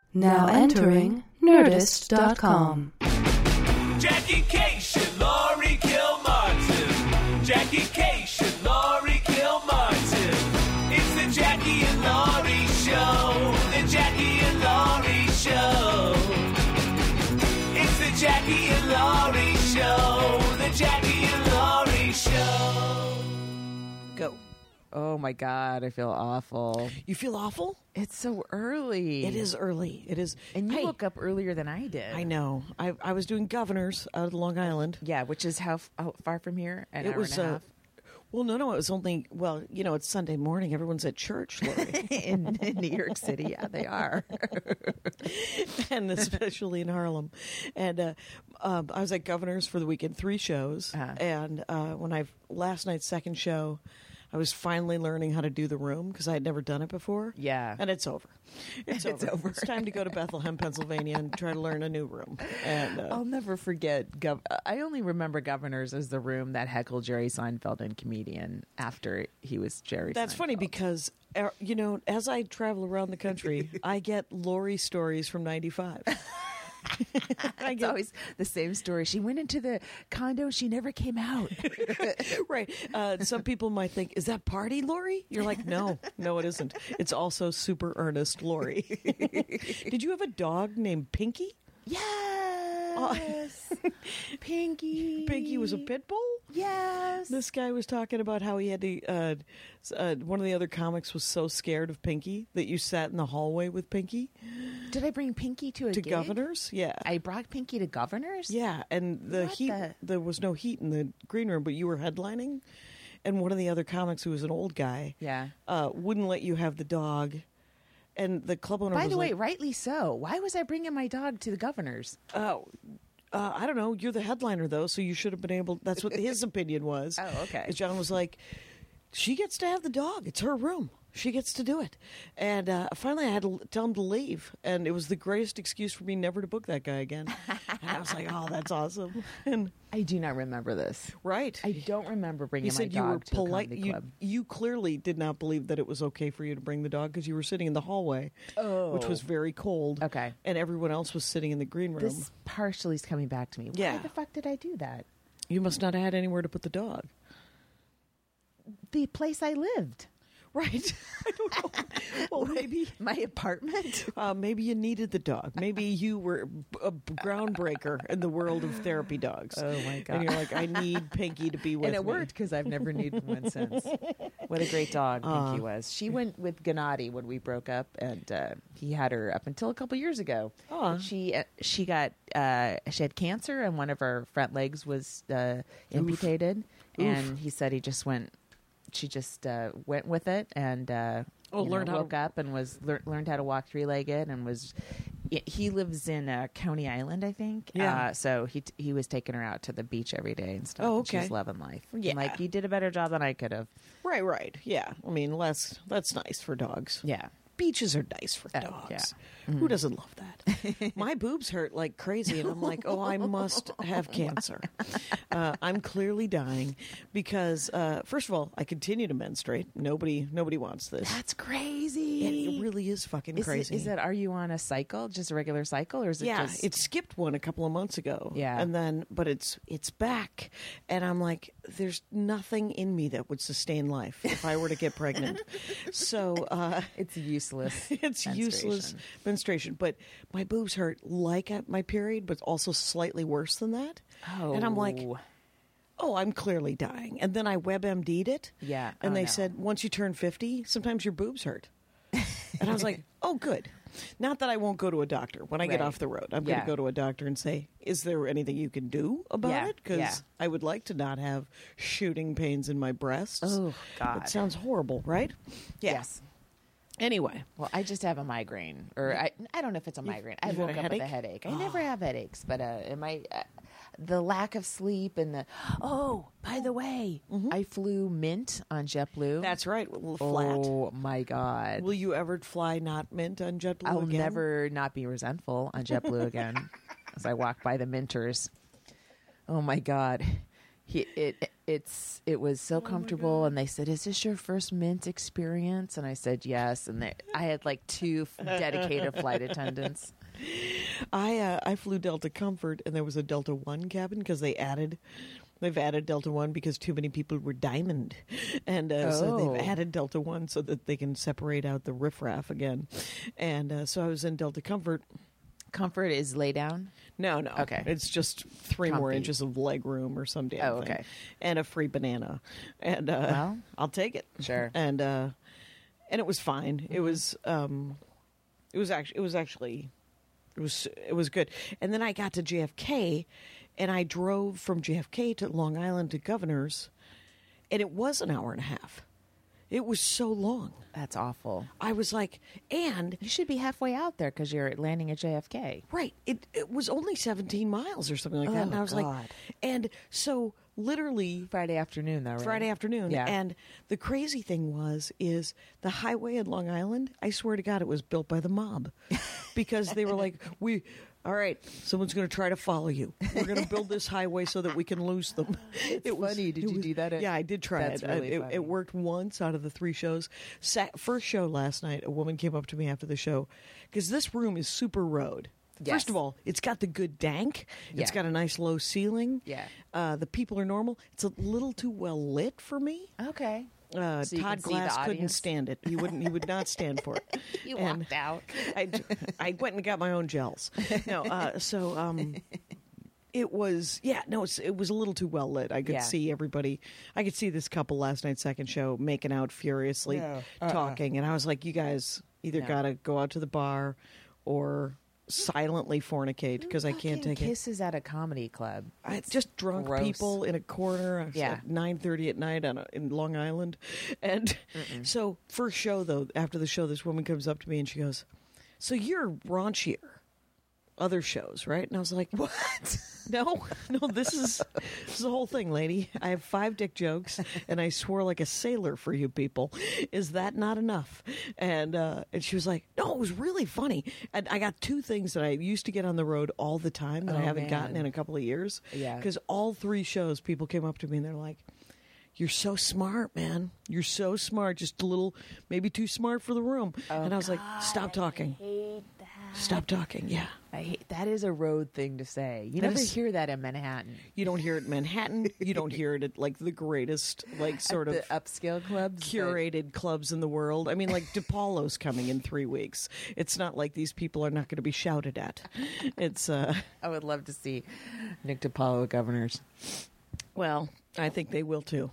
Now entering Nerdist.com. Jackie Cation, Laurie Kilmartin. Jackie Cation, Laurie Kilmartin. It's the Jackie and Laurie Show. The Jackie and Laurie Show. It's the Jackie and Laurie Show. The Jackie and Laurie Show. Go. Oh my God, I feel awful. You feel awful? It's so early. It is early. It is. And you Hey, woke up earlier than I did. I know. I was doing Governors out of Long Island. Yeah, which is how far from here? An It hour was and a half? well, no. It was only it's Sunday morning. Everyone's at church, Lori, in New York City. Yeah, they are. and especially in Harlem. And I was at Governors for the weekend, 3 shows. Uh-huh. And when last night's second show, I was finally learning how to do the room because I had never done it before. Yeah. And it's over. It's over. It's time to go to Bethlehem, Pennsylvania and try to learn a new room. And I'll never forget. I only remember Governors as the room that heckled Jerry Seinfeld and comedian after he was Jerry that's Seinfeld. funny because, as I travel around the country, I get Lori stories from 95. It's always the same story. She went into the condo. She never came out. Right. Some people might think, is that party Lori? You're like, no, it isn't. It's also super earnest Lori. Did you have a dog named Pinky? Yes. Pinky. Pinky was a pit bull? Yes. This guy was talking about how he had to, one of the other comics was so scared of Pinky that you sat in the hallway with Pinky. Did I bring Pinky to a To gig? Governors? Yeah. I brought Pinky to Governors? Yeah, and the What heat, there was no heat in the green room, but you were headlining, and one of the other comics, who was an old guy, Yeah. wouldn't let you have the dog, and the club owner By was the way, like, rightly so. Why was I bringing my dog to the Governors? I don't know, you're the headliner, though, so you should have been able, that's what his opinion was. Oh, okay. John was like, she gets to have the dog, it's her room. She gets to do it. And finally I had to tell him to leave. And it was the greatest excuse for me never to book that guy again. And I was like, oh, that's awesome. And I do not remember this. right. I don't remember bringing He my said dog you were to a polite. comedy club. You clearly did not believe that it was okay for you to bring the dog because you were sitting in the hallway, which was very cold. Okay. And everyone else was sitting in the green room. This partially is coming back to me. Yeah. Why the fuck did I do that? You must not have had anywhere to put the dog. The place I lived. Right. I don't know. Well, maybe My apartment? maybe you needed the dog. Maybe you were a groundbreaker in the world of therapy dogs. Oh, my God. And you're like, I need Pinky to be with me. And it worked because I've never needed one since. What a great dog Pinky was. She went with Gennady when we broke up, and he had her up until a couple years ago. Aw. But she had cancer, and one of her front legs was amputated. And he said she just went with it and learned how to- woke up and learned how to walk 3-legged and was. He lives in Coney Island, I think. Yeah. So he was taking her out to the beach every day and stuff. Oh, and okay. She's loving life. Yeah. I'm like, you did a better job than I could have. Right. Yeah. I mean, that's nice for dogs. Yeah. Beaches are nice for Oh, dogs. yeah. Who doesn't love that? My boobs hurt like crazy, and I'm like, oh, I must have cancer. I'm clearly dying because, first of all, I continue to menstruate. Nobody wants this. That's crazy. It really is fucking crazy. Is it? Are you on a cycle, just a regular cycle, or is it yeah, just? it skipped one a couple of months ago. Yeah. And then, but it's back. And I'm like, there's nothing in me that would sustain life if I were to get pregnant. So, It's useless. it's useless menstruation. But my boobs hurt like at my period, but also slightly worse than that. Oh. And I'm like, oh, I'm clearly dying. And then I WebMD'd it. Yeah. And Oh, they no. said, once you turn 50, sometimes your boobs hurt. And I was like, oh, good. Not that I won't go to a doctor. When I get Right. off the road, I'm going Yeah. to go to a doctor and say, is there anything you can do about Yeah, it? Because yeah. I would like to not have shooting pains in my breasts. Oh, God. It sounds horrible, right? Yeah. Yes. Anyway. Well, I just have a migraine, or I don't know if it's a migraine. I you've had woke a up with a headache? headache. I never have headaches, but the lack of sleep and by the way, I flew Mint on JetBlue. That's right. A little flat. Oh my God! Will you ever fly not Mint on JetBlue I'll again? never not be resentful on JetBlue again as I walk by the Minters. Oh my God! It was so comfortable, and they said, "Is this your first Mint experience?" And I said, "Yes." And I had like 2 dedicated flight attendants. I flew Delta Comfort, and there was a Delta One cabin because they've added Delta One because too many people were Diamond, and so they've added Delta One so that they can separate out the riffraff again. And so I was in Delta Comfort. Comfort is lay down? No. Okay. It's just 3 more Comfy. inches of leg room or some damn thing. Okay. And a free banana. And Well, I'll take it. sure. And it was fine. It was good. And then I got to JFK, and I drove from JFK to Long Island to Governor's, and it was an hour and a half. It was so long. That's awful. I was like, and You should be halfway out there because you're landing at JFK. right, it was only 17 miles or something like that. And I was God. like, and so literally Friday afternoon, though, right? Friday afternoon. Yeah. And the crazy thing is the highway in Long Island, I swear to God, it was built by the mob because they were like, all right, someone's going to try to follow you. We're going to build this highway so that we can lose them. It was funny. Did you do that? Yeah, I did try That's it. really funny. It worked once out of the 3 shows. First show last night, a woman came up to me after the show because this room is super road. Yes. First of all, it's got the good dank. It's Yeah. got a nice low ceiling. Yeah. The people are normal. It's a little too well lit for me. Okay. So you Todd can see Glass the couldn't audience? stand it. He would not stand for it. You And walked out. I went and got my own gels. No, it was it was a little too well lit. I could Yeah. see everybody. I could see this couple last night's second show making out furiously, talking, and I was like, you guys either No. got to go out to the bar or silently fornicate because I can't Fucking take it. kisses at a comedy club. Just drunk gross. people in a corner Yeah. at 9:30 at night in Long Island. And so first show, though, after the show, this woman comes up to me and she goes, so you're raunchier other shows, right? And I was like, what? No, this is the whole thing, lady. I have 5 dick jokes and I swore like a sailor for you people. Is that not enough? And she was like, no, it was really funny. And I got 2 things that I used to get on the road all the time that I haven't man. gotten in a couple of years. Yeah. Because all 3 shows, people came up to me and they're like, you're so smart, man. You're so smart. Just a little, maybe too smart for the room. And I was like, stop talking. Stop talking. Yeah. I hate that is a road thing to say. You That never is- hear that in Manhattan. You don't hear it in Manhattan. You don't hear it at like the greatest, like sort At of the upscale clubs. curated clubs in the world. I mean, like DePaulo's coming in 3 weeks. It's not like these people are not going to be shouted at. It's I would love to see Nick DiPaolo at Governor's. well, I think they will too.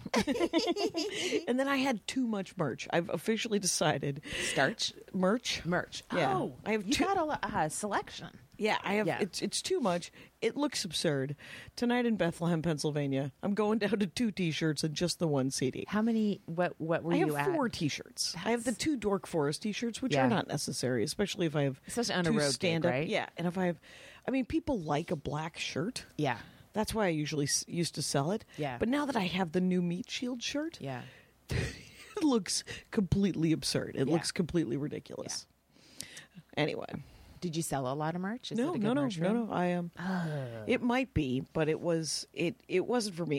And then I had too much merch. I've officially decided Starch? merch. Yeah. Oh, I have you 2 got a selection. Yeah, I have. Yeah. It's too much. It looks absurd. Tonight in Bethlehem, Pennsylvania, I'm going down to 2 T-shirts and just the 1 CD. How many? What were I you have at? 4 T-shirts. I have the 2 Dork Forest T-shirts, which Yeah. are not necessary, especially if I have Especially on a 2 road gig, stand-up. right? Yeah, and if I have, I mean, people like a black shirt. Yeah, That's why I usually used to sell it. Yeah. But now that I have the new Meat Shield shirt, yeah. it looks completely absurd. It Yeah. looks completely ridiculous. Anyway. Did you sell a lot of merch? Is No, it a good no, no, merch no, room? no. I am. It might be, but it wasn't for me.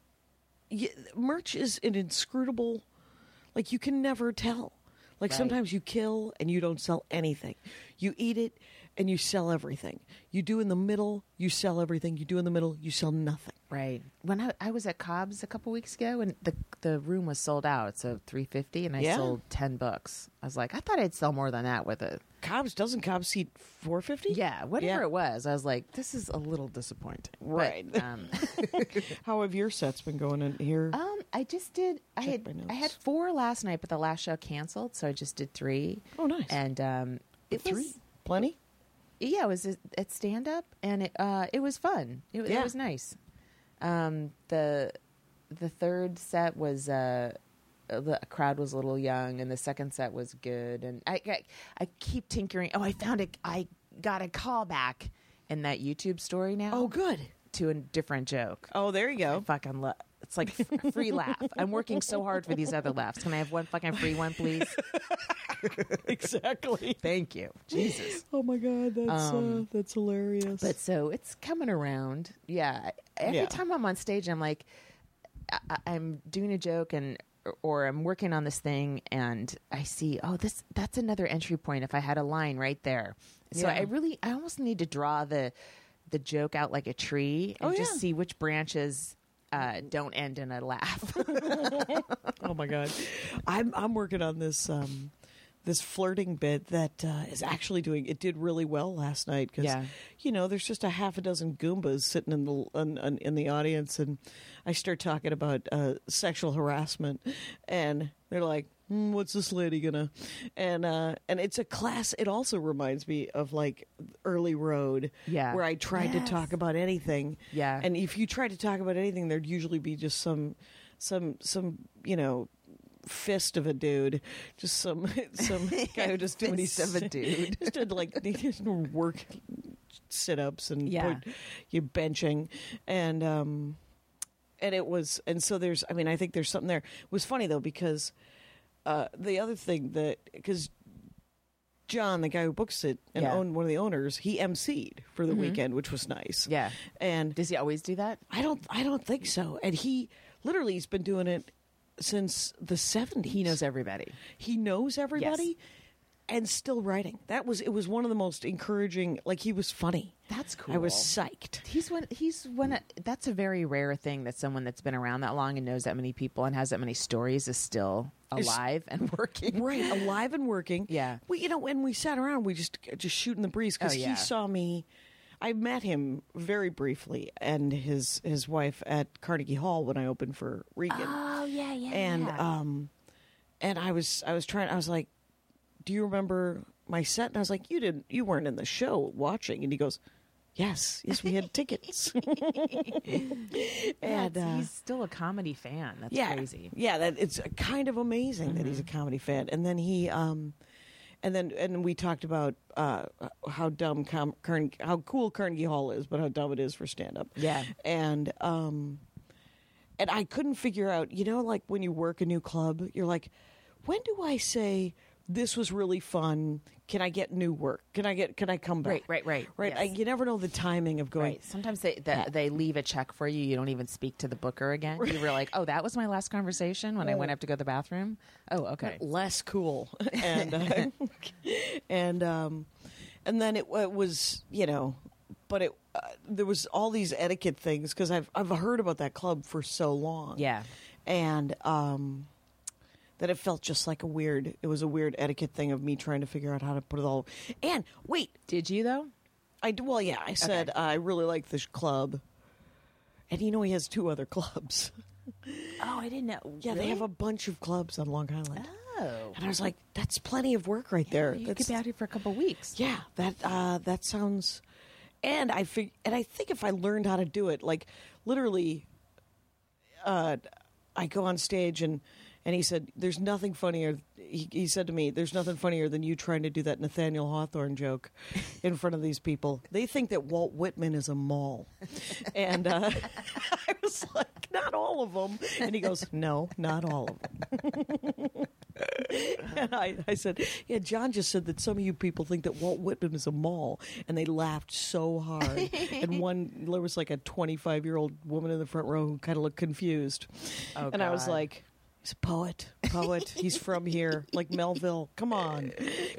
Merch is an inscrutable. Like you can never tell. Like Right. sometimes you kill and you don't sell anything. You eat it and you sell everything. You do in the middle, you sell everything. You do in the middle, you sell nothing. Right. When I was at Cobb's a couple weeks ago, and the room was sold out, so $350, and I Yeah. sold 10 books. I was like, I thought I'd sell more than that with it. Doesn't Cobb's seat $450? Yeah, whatever Yeah. it was, I was like, this is a little disappointing. Right. But, How have your sets been going in here? I just did. I Check my had notes. I had 4 last night, but the last show canceled, so I just did 3. Oh, nice. And it 3? was Plenty? yeah, it was at stand up, and it was fun. It Yeah. was nice. The third set was the crowd was a little young, and the second set was good. And I keep tinkering. Oh, I found it. I got a callback in that YouTube story now. Oh, good. To a different joke. Oh, there you go. Fucking it's like a free laugh. I'm working so hard for these other laughs. Can I have one fucking free one, please? Exactly. Thank you. Jesus. Oh my God, that's hilarious. But so it's coming around. Yeah. Every Yeah. time I'm on stage, I'm like, I'm doing a joke or I'm working on this thing and I see, that's another entry point if I had a line right there. So Yeah. I almost need to draw the joke out like a tree and just see which branches don't end in a laugh. Oh my God. I'm working on this this flirting bit that is actually it did really well last night because there's just a half a dozen Goombas sitting in the audience, and I start talking about sexual harassment, and they're like, what's this lady gonna? And it's a class. It also reminds me of like Early Road, where I tried to talk about anything. Yeah. And if you tried to talk about anything, there'd usually be just some fist of a dude, just some guy who just did Fist of a dude. just did like work sit-ups and you benching and it was, and so there's, I think there's something there. It was funny though because the other thing because John, the guy who books it and owned one of the owners, he emceed for the weekend, which was nice. Yeah. And does he always do that? I don't think so. And he's been doing it since the 70s. He knows everybody. He knows everybody, Yes. and still writing. It was one of the most encouraging. Like, he was funny. That's cool. I was psyched. That's a very rare thing that someone that's been around that long and knows that many people and has that many stories is still alive and working. Right, alive and working. Yeah. When we sat around, we just shooting the breeze because he saw me. I met him very briefly and his wife at Carnegie Hall when I opened for Regan. Oh yeah. And I was like, do you remember my set? And I was like, you weren't in the show watching. And he goes, yes, we had tickets. And he's still a comedy fan. That's crazy. Yeah, that it's kind of amazing that he's a comedy fan. And then and we talked about how dumb how cool Carnegie Hall is, but how dumb it is for stand up. Yeah. And I couldn't figure out, like when you work a new club, you're like, when do I say this was really fun? Can I get new work? Can I come back? Right. Yes. You never know the timing of going. Right. Sometimes they leave a check for you. You don't even speak to the booker again. You were like, oh, that was my last conversation when I went up to go to the bathroom. Oh, okay. Less cool. And and then it was, but it there was all these etiquette things because I've heard about that club for so long. Yeah. And that it felt just like it was a weird etiquette thing of me trying to figure out how to put it all. And wait, did you though? I said I really like this club, and he has 2 other clubs. Oh, I didn't know. Yeah, Really? they have a bunch of clubs on Long Island. Oh, And I was like, that's plenty of work right there. you could be out here for a couple of weeks. Yeah, that sounds. And I think if I learned how to do it, like literally, I go on stage and he said, "There's nothing funnier." He said to me, "There's nothing funnier than you trying to do that Nathaniel Hawthorne joke in front of these people. They think that Walt Whitman is a mall," and I was like, "Not all of them." And he goes, "No, not all of them." And I said, "Yeah, John just said that some of you people think that Walt Whitman is a mall," and they laughed so hard. And there was like a 25-year-old woman in the front row who kind of looked confused, and I was God. like, he's a poet. He's from here, like Melville. Come on.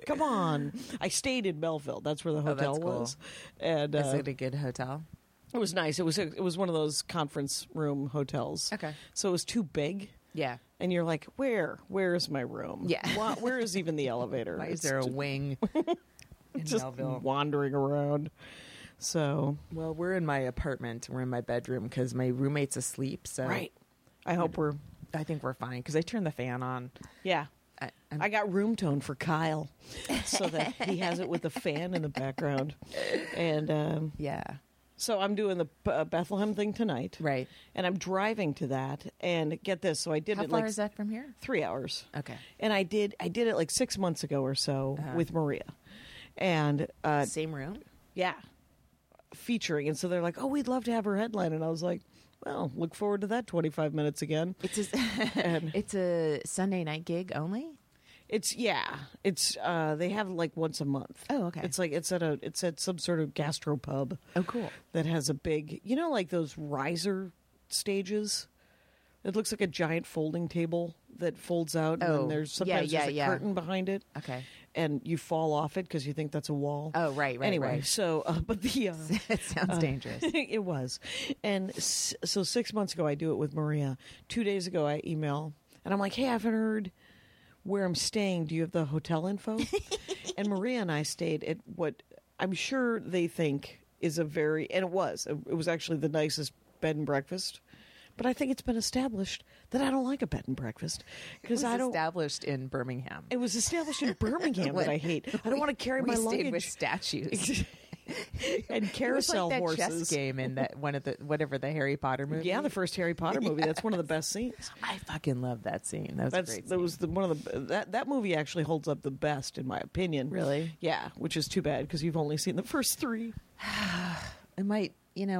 I stayed in Melville. That's where the hotel that's cool. was, and Is it a good hotel? it was nice. It was one of those conference room hotels. Okay. So it was too big, Yeah. and you're like, where is my room? Yeah. Where is even the elevator? Why is It's there a just- wing in just Melville? wandering around? So Well, we're in my apartment. We're in my bedroom because my roommate's asleep. So right. I hope I think we're fine because I turned the fan on. yeah. I'm- I got room tone for Kyle, so that he has it with the fan in the background, and Yeah. so I'm doing the Bethlehem thing tonight, Right. And I'm driving to that, and get this. So I did How it far like is that from here? 3 hours, Okay. and I did it like 6 months ago or so with Maria, and Same room? yeah, featuring, and so they're like, "Oh, we'd love to have her headline," and I was like, "Well, look forward to that 25 minutes again." It's a Sunday night gig only? It's they have like once a month. Oh, okay. It's at some sort of gastropub. Oh, cool. That has a big, like those riser stages It looks like a giant folding table that folds out, and Oh, then there's sometimes yeah, there's a yeah. curtain behind it, Okay. and you fall off it because you think that's a wall. Oh, right. Anyway, right. so but the It sounds dangerous. it was, and so 6 months ago I do it with Maria. 2 days ago I email, and I'm like, hey, I haven't heard where I'm staying. Do you have the hotel info? And Maria and I stayed at what I'm sure they think is a very, and it was actually the nicest bed and breakfast. But I think it's been established that I don't like a bed and breakfast because It was I don't. established in Birmingham. It was established in Birmingham that I hate. I don't want to carry we my stayed luggage with statues. and carousel it was like that horses. chess game in that one of the whatever the Harry Potter movie. Yeah, the first Harry Potter movie. That's one of the best scenes. I fucking love that scene. That was a great. That was one of the that movie actually holds up the best in my opinion. Really? Yeah, which is too bad because you've only seen the first three. It might,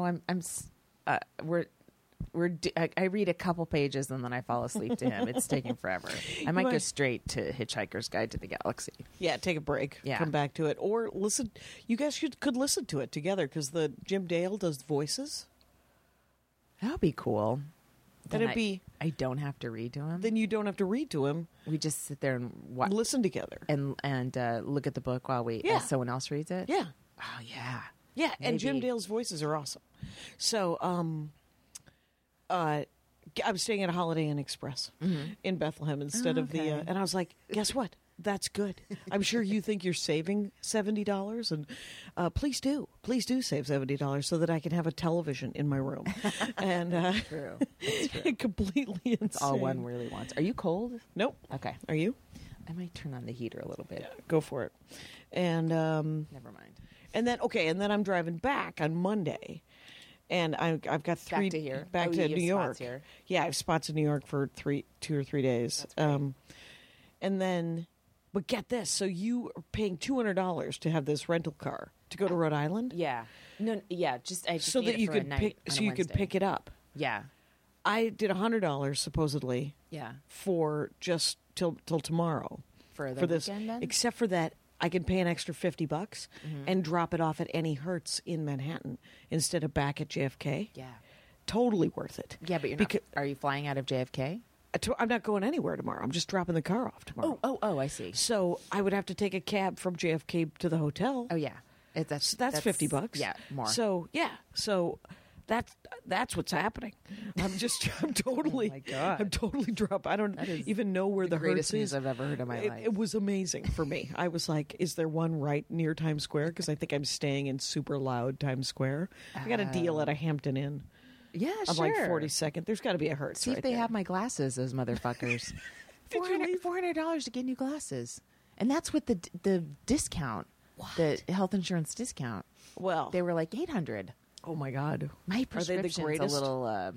I read a couple pages and then I fall asleep to him. It's taking forever. I might go might. straight to Hitchhiker's Guide to the Galaxy. Yeah, take a break. Yeah. Come back to it or listen. You guys could listen to it together because the Jim Dale does voices. That would be cool. Then it'd be I don't have to read to him. then you don't have to read to him. We just sit there and watch Listen together. and look at the book while Yeah. someone else reads it. Yeah. Oh yeah. Yeah, and Jim Maybe. Dale's voices are awesome. So, I'm staying at a Holiday Inn Express in Bethlehem instead of the. okay. And I was like, guess what? That's good. I'm sure you think you're saving $70, and please do save $70 so that I can have a television in my room. And True. That's true. completely insane. It's all one really wants. Are you cold? Nope. Okay. Are you? I might turn on the heater a little bit. Go for it. And Never mind. and then I'm driving back on Monday. And I've got three to here? back Oh, to you New have York. spots here? Yeah, I have spots in New York for 2 or 3 days. And then, but get this: so you are paying $200 to have this rental car to go to Rhode Island, Yeah. No. Yeah. I just so need that it you for could a night pick, on so a you could Wednesday. pick it up. Yeah. I did $100 supposedly Yeah. for just till tomorrow For the for this, weekend then? except for that. I can pay an extra $50 Mm-hmm. and drop it off at any Hertz in Manhattan instead of back at JFK. Yeah. Totally worth it. Yeah, but you're Becau- not. Are you flying out of JFK? I'm not going anywhere tomorrow. I'm just dropping the car off tomorrow. Oh, I see. So I would have to take a cab from JFK to the hotel. Oh, yeah. So that's $50. Yeah, more. So that's what's happening. I'm totally, Oh my God. I'm totally dropped. I don't That is even know where the greatest Hertz news is. I've ever heard in my life. It was amazing for me. I was like, is there one right near Times Square? Because I think I'm staying in super loud Times Square. I got a deal at a Hampton Inn. Yeah, I'm sure. like 42nd. There's got to be a Hertz. See right if they there. have my glasses, those motherfuckers. Did you leave? $400 to get new glasses, and that's with the discount, the health insurance discount. Well, They were like $800. oh my God. My Are they the prescription's a greatest? little.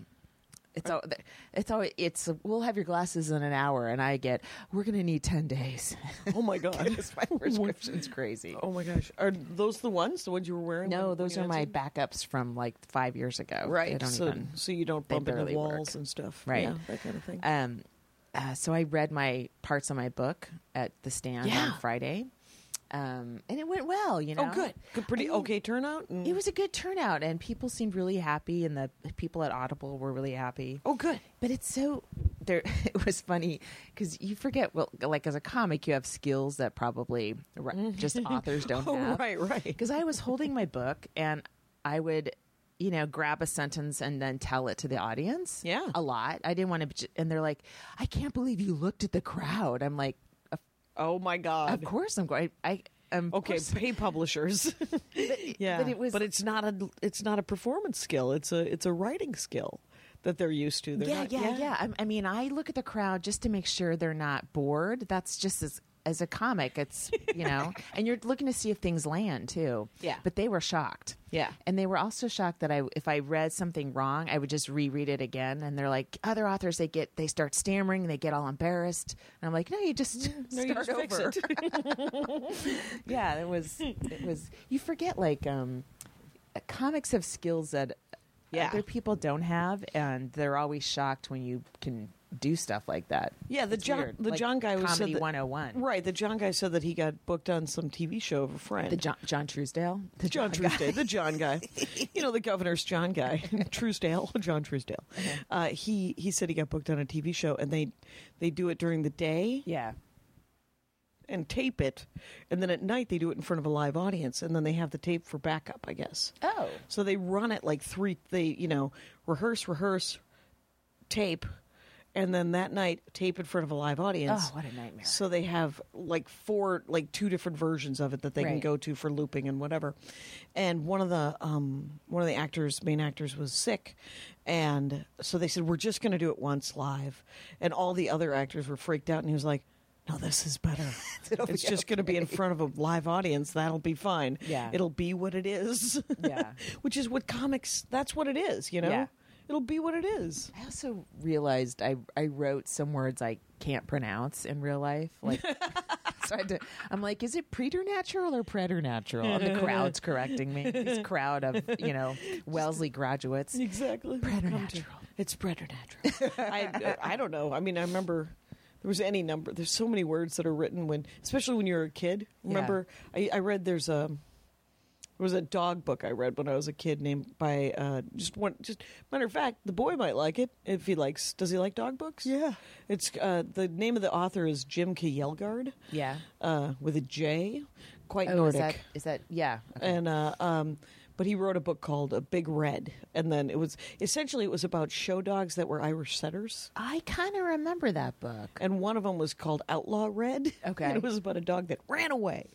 We'll have your glasses in an hour, and I get. We're gonna need 10 days. Oh my God. My prescription's crazy. Oh my gosh. Are those the ones you were wearing? No, when those you are my answered? backups from like 5 years ago. They Right. don't So, even- so you don't they bump into barely walls work. and stuff. Right. Yeah, that kind of thing. So I read my parts of my book at the stand Yeah. on Friday, and it went well. You know, Oh, good. Good. Pretty I mean, okay turnout. And- It was a good turnout, and people seemed really happy, and the people at Audible were really happy. Oh, good. But it's so there. It was funny because you forget. Well, like as a comic, you have skills that probably just authors don't Oh, have. right. Because I was holding my book, and I would, grab a sentence and then tell it to the audience. Yeah. a lot. I didn't want to. And they're like, "I can't believe you looked at the crowd." I'm like, Oh my God. "Of course I'm going." Okay, pay publishers. Yeah, but it was. But it's not a performance skill. It's a writing skill that they're used to. They're Yeah, not, yeah. I mean, I look at the crowd just to make sure they're not bored. That's just as a comic, it's, and you're looking to see if things land too. Yeah. But they were shocked. Yeah. And they were also shocked that if I read something wrong, I would just reread it again. And they're like, other authors, they start stammering, they get all embarrassed. And I'm like, no, you just No, you start just fix over. it. Yeah, it was, you forget comics have skills that Yeah. other people don't have, and they're always shocked when you can do stuff like that. Yeah, the It's John weird. the Like John guy was said Comedy that, 101. right. The John guy said that he got booked on some TV show of a friend. The John Truesdale. The John Truesdale, the John guy, the governor's John guy, Truesdale, John Truesdale. He said he got booked on a TV show, and they do it during the day Yeah. and tape it, and then at night they do it in front of a live audience, and then they have the tape for backup, I guess. Oh. So they run it like rehearse, tape, and then that night tape in front of a live audience. Oh, what a nightmare. So they have like two different versions of it that they can Right. go to for looping and whatever. And one of the main actors was sick, and so they said, we're just going to do it once live. And all the other actors were freaked out, and he was like, no, this is better. It's just going to be in front of a live audience. That'll be fine. Yeah. It'll be what it is. Yeah. Which is what comics, that's what it is, Yeah. It'll be what it is. I also realized I wrote some words I can't pronounce in real life. Like, so I'm like, is it preternatural or preternatural? And the crowd's correcting me. This crowd of, Wellesley graduates. Exactly. Preternatural. It's preternatural. I don't know. I mean, I remember there was any number. There's so many words that are written especially when you're a kid. Remember, I read there was a dog book I read when I was a kid named by matter of fact, the boy might like it if he likes. Does he like dog books? Yeah. It's the name of the author is Jim Kjelgaard. Yeah. With a J, quite Oh, Nordic. is that yeah. Okay. And but he wrote a book called Big Red, and then it was about show dogs that were Irish setters, I kind of remember that book. and one of them was called Outlaw Red. Okay. And it was about a dog that ran away,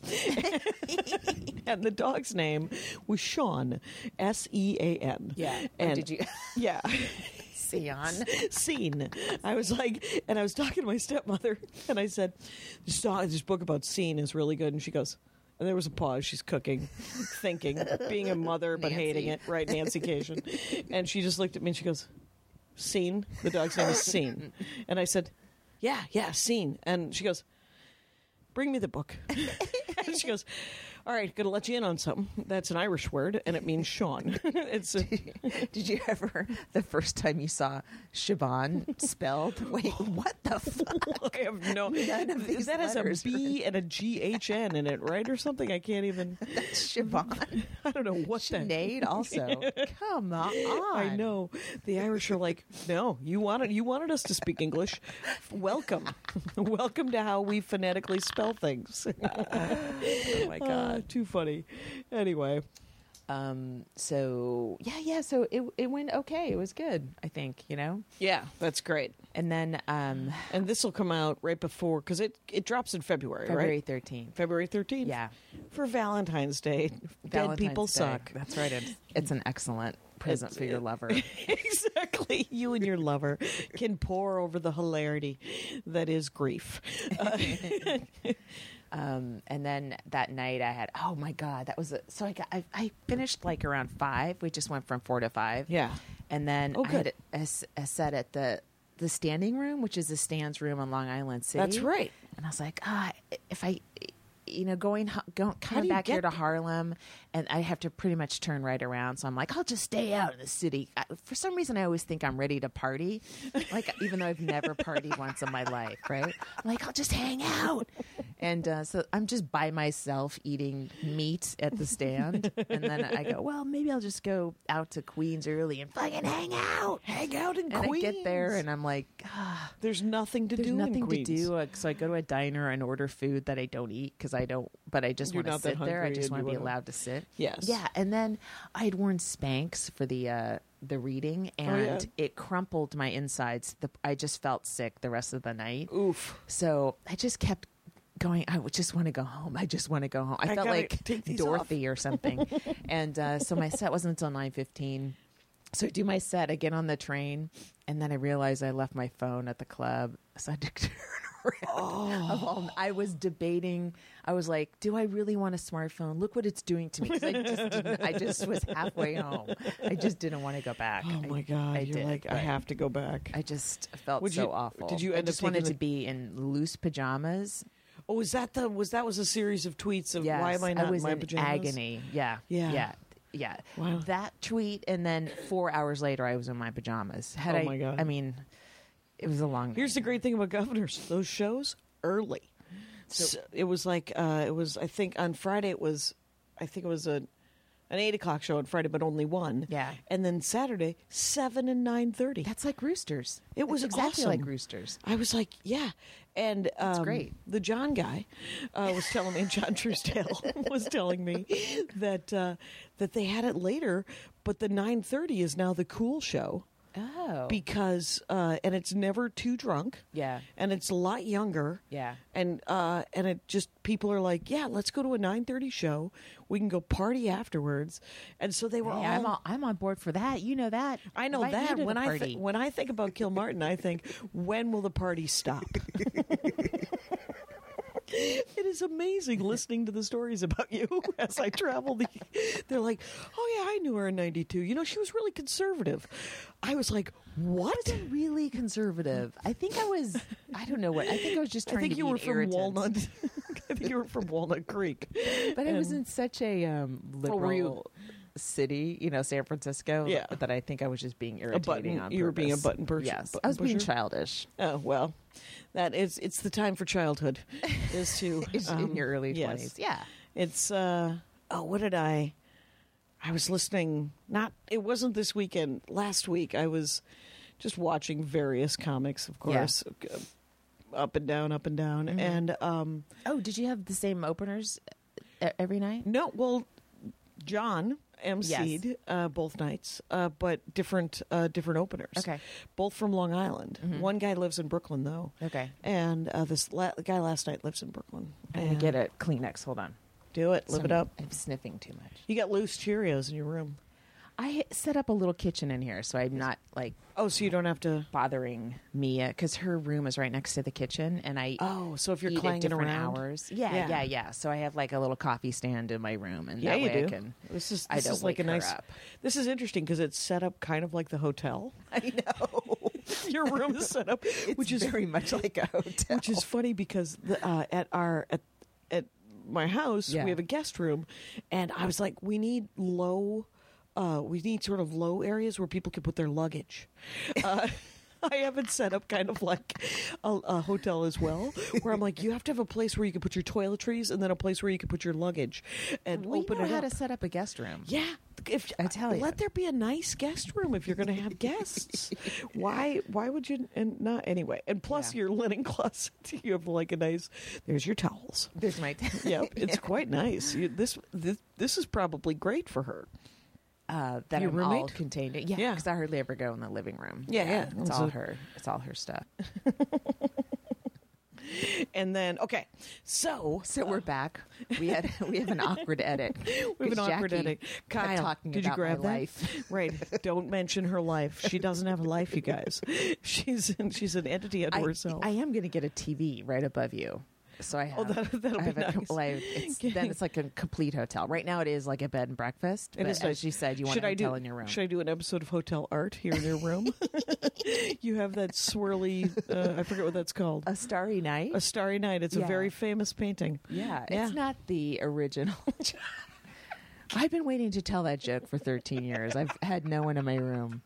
and the dog's name was Sean, Sean. Yeah. And Did you Yeah. Sion? Scene. I was like, and I was talking to my stepmother, and I said, this book about scene is really good, and she goes. And there was a pause. She's cooking, thinking, being a mother, but Nancy. hating it. Right, Nancy Cation. And she just looked at me and she goes, Scene? The dog's name is Scene. And I said, yeah, Scene. And she goes, bring me the book. And she goes, all right, going to let you in on something. That's an Irish word, and it means Sean. Did you ever, the first time you saw Siobhan spelled, wait, what the fuck? I have no. None of these that has letters a B and a GHN in it, right, or something? I can't even. Siobhan. I don't know what that. Sinead also. Come on. I know. The Irish are like, no, you wanted us to speak English. Welcome. Welcome to how we phonetically spell things. Oh my God. Too funny. Anyway. So it went okay. It was good, I think, Yeah, that's great. And then And this will come out right before, because it drops in February, February right? 13th. February 13th. Yeah. For Valentine's Day. Dead Valentine's people Day. suck. That's right. It's an excellent present for your lover. Exactly. You and your lover can pour over the hilarity that is grief. And then that night I had, oh my God, that was I finished like around 5. We just went from 4 to 5. Yeah. And then Oh, I had good. a set at the standing room, which is the Stan's room on Long Island City. That's right. And I was like, if I, coming do you back here get to there? Harlem, and I have to pretty much turn right around. So I'm like, I'll just stay out in the city. For some reason, I always think I'm ready to party, like even though I've never partied once in my life, right? I'm like, I'll just hang out. And so I'm just by myself eating meat at the stand. And then I go, well, maybe I'll just go out to Queens early and fucking hang out. Hang out in And Queens. I get there and I'm like, There's nothing to there's do nothing in to Queens. do. So I go to a diner and order food that I don't eat because I don't, but I just You're want to not that sit there. I hungry just and want to you be wanna- allowed to sit. Yes. Yeah. And then I had worn Spanx for the reading and it crumpled my insides. I just felt sick the rest of the night. Oof. So I just kept going, I would just want to go home. I just want to go home. I felt gotta like take these Dorothy or something. And so my set wasn't until 9:15. So I do my set, I get on the train, and then I realize I left my phone at the club. So I had to turn around. I was debating. I was like, do I really want a smartphone? Look what it's doing to me. 'Cause I just was halfway home. I just didn't want to go back. Oh my God. I You're did, like, I but have to go back. I just felt Would so you- awful. did you I end up just wanted taking to be in loose pajamas. Oh, was that was a series of tweets of Yes, why am I not was in my in pajamas? agony. Yeah. Wow. That tweet, and then 4 hours later, I was in my pajamas. Oh, my God. I mean, It was a long night. Here's the great thing about Governors. Those shows, early. So it was like, I think on Friday it was an 8 o'clock show on Friday, but only one. Yeah. And then Saturday, 7 and 9:30. That's like Roosters. It was That's exactly awesome. like Roosters. I was like, yeah. And great. The John guy was telling me, John Truesdale was telling me that they had it later, but the 9:30 is now the cool show. Oh. Because and it's never too drunk. Yeah. And it's a lot younger. Yeah. And it just, people are like, yeah, let's go to a 9:30 show. We can go party afterwards. And so they were Hey, I'm on board for that. You know that. I know Invite me that. to the When party. when I think about Kilmartin, I think, when will the party stop? It is amazing listening to the stories about you as I travel. They're like, oh yeah, I knew her in '92. You know, she was really conservative. I was like, what? I wasn't really conservative. I think I was. I don't know what. I think I was just I trying think to you be were an from irritant. Walnut. I think you were from Walnut Creek. But I was in such a liberal were you? city, San Francisco, Yeah. that I think I was just being irritating on purpose. You were being a button person. Yes, button I was being pusher? childish. Oh well, it's the time for childhood. Is to It's in your early yes. 20s. Yeah. It's what did I was listening, it wasn't this weekend, last week I was just watching various comics, of course. Up and down, Mm-hmm. and Oh, did you have the same openers every night? no, well, John emceed both nights, but different openers. Okay. Both from Long Island. Mm-hmm. One guy lives in Brooklyn though. Okay. And this guy last night lives in Brooklyn. I'm going to get a Kleenex. Hold on. Do it. Live it up. I'm sniffing too much. You got loose Cheerios in your room. I set up a little kitchen in here, so I'm not like Oh, so you don't have to. bothering Mia because her room is right next to the kitchen, and I Oh, so if you're eat at clanging different around. hours. Yeah. Yeah. So I have like a little coffee stand in my room, and Yeah, that you way do. I can. This is I don't like a wake her nice. up. This is interesting because it's set up kind of like the hotel. I know. Your room is set up, which is very much like a hotel. which is funny because at my house Yeah. we have a guest room, and I was like, we need sort of low areas where people can put their luggage. I have it set up kind of like a hotel as well, where I'm like, you have to have a place where you can put your toiletries and then a place where you can put your luggage and we open know it how up. to set up a guest room. Yeah, if I tell you. let there be a nice guest room if you're going to have guests. Why would you? And not anyway. And plus, Yeah. your linen closet, you have like a nice. There's your towels. There's my. Yep, it's quite nice. This is probably great for her. That Your I'm all roommate? contained. Yeah, Yeah. because I hardly ever go in the living room. Yeah. It's So- all her. It's all her stuff. And then okay, so We're back. We have an awkward edit. we have an 'cause awkward Jackie edit. kept Kyle, talking did you about grab my that? life. Right. Don't mention her life. She doesn't have a life, you guys. She's an entity unto herself. I am going to get a TV right above you. So I have. that'll I have be a nice. then it's like a complete hotel. Right now it is like a bed and breakfast. It But is as nice. you said, you want Should a I hotel in your room. Should I do an episode of Hotel Art here in your room? You have that swirly, I forget what that's called. A Starry Night. A Starry Night. It's a Yeah. very famous painting. Yeah, Yeah. it's not the original. I've been waiting to tell that joke for 13 years. I've had no one in my room.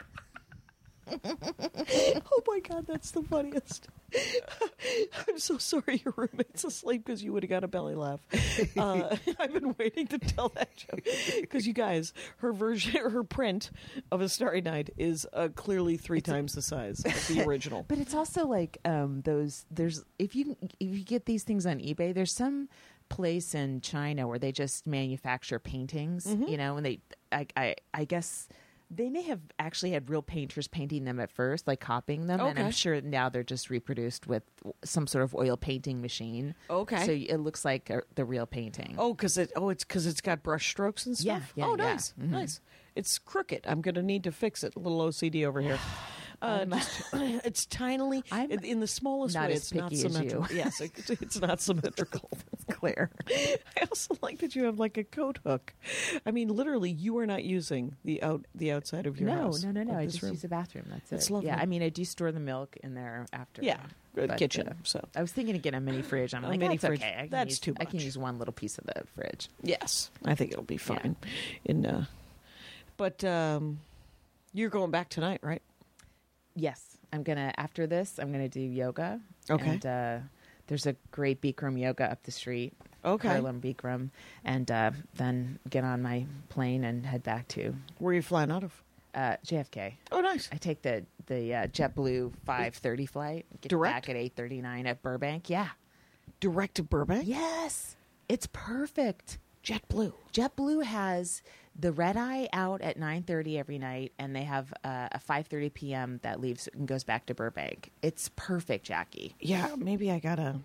Oh my God, that's the funniest. I'm so sorry your roommate's asleep because you would have got a belly laugh. I've been waiting to tell that joke because you guys, her print of A Starry Night is clearly 3 times the size of the original. But it's also like those. There's if you get these things on eBay, there's some place in China where they just manufacture paintings. Mm-hmm. And they, I guess. They may have actually had real painters painting them at first, like copying them, and I'm Okay. sure now they're just reproduced with some sort of oil painting machine. Okay. So it looks like the real painting. Oh, it's got brush strokes and stuff. Yeah, oh, yeah. nice, nice. It's crooked. I'm gonna need to fix it. A little OCD over here. It's tinily I'm in the smallest not way. as It's not picky as you. symmetrical. Yes, it's not symmetrical. Clear. I also like that you have like a coat hook. I mean, literally, you are not using the outside of your house. No. of I this just room. use the bathroom. That's It's it. lovely. Yeah, I mean, I do store the milk in there after. Yeah, good but, kitchen. So I was thinking of getting a mini fridge. I'm A like, mini that's fridge. okay. I can That's use, too I can much. use one little piece of the fridge. yes, I think it'll be fine. But you're going back tonight, right? Yes, after this, I'm gonna do yoga. Okay. And there's a great Bikram yoga up the street. Okay. Harlem Bikram, and then get on my plane and head back to Where are you flying out of? JFK. Oh, nice. I take the JetBlue 5:30 flight. Get Direct? back at 8:39 at Burbank. Yeah. Direct to Burbank? Yes. It's perfect. JetBlue. JetBlue has the red eye out at 9:30 every night, and they have a 5:30 p.m. that leaves and goes back to Burbank. It's perfect, Jackie. Yeah, maybe I gotta.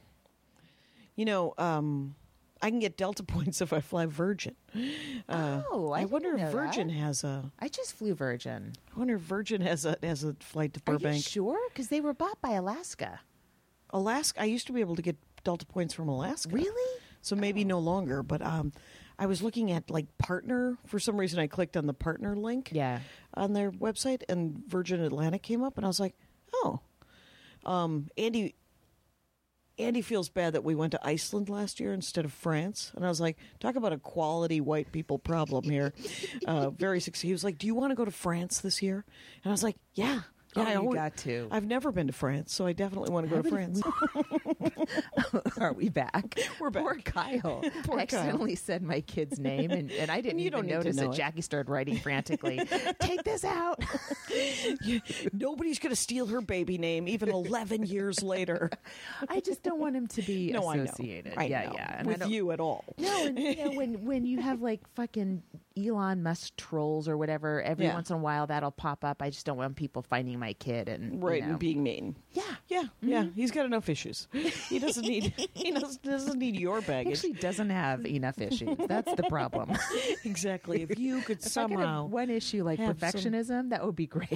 I can get Delta points if I fly Virgin. I wonder didn't if know Virgin that. has a. I just flew Virgin. I wonder if Virgin has a flight to Are you Burbank. sure? Because they were bought by Alaska. Alaska. I used to be able to get Delta points from Alaska. Really? So maybe no longer. But I was looking at like Partner. For some reason, I clicked on the Partner link. Yeah. On their website, and Virgin Atlantic came up, and I was like, oh. Andy feels bad that we went to Iceland last year instead of France. And I was like, talk about a quality white people problem here. Very successful. He was like, do you want to go to France this year? And I was like, yeah. Oh, I you always- got to. I've never been to France, so I definitely want to go to France. Are we back? We're back. Poor Kyle. Poor I accidentally said my kid's name, and I didn't You even don't need to notice know that it. Jackie started writing frantically. Take this out. Nobody's going to steal her baby name even 11 years later. I just don't want him to be No, associated. I know. Yeah, yeah. And I With don't- you at all. No, and when you have like fucking Elon Musk trolls or whatever, every Yeah. once in a while that'll pop up. I just don't want people finding my kid and Right, you know. and being mean. Yeah. Yeah, yeah. He's got enough issues. He doesn't need doesn't need your He baggage. actually doesn't have enough issues. That's the problem. Exactly. If you could If I could somehow have one issue like have some- perfectionism, that would be great.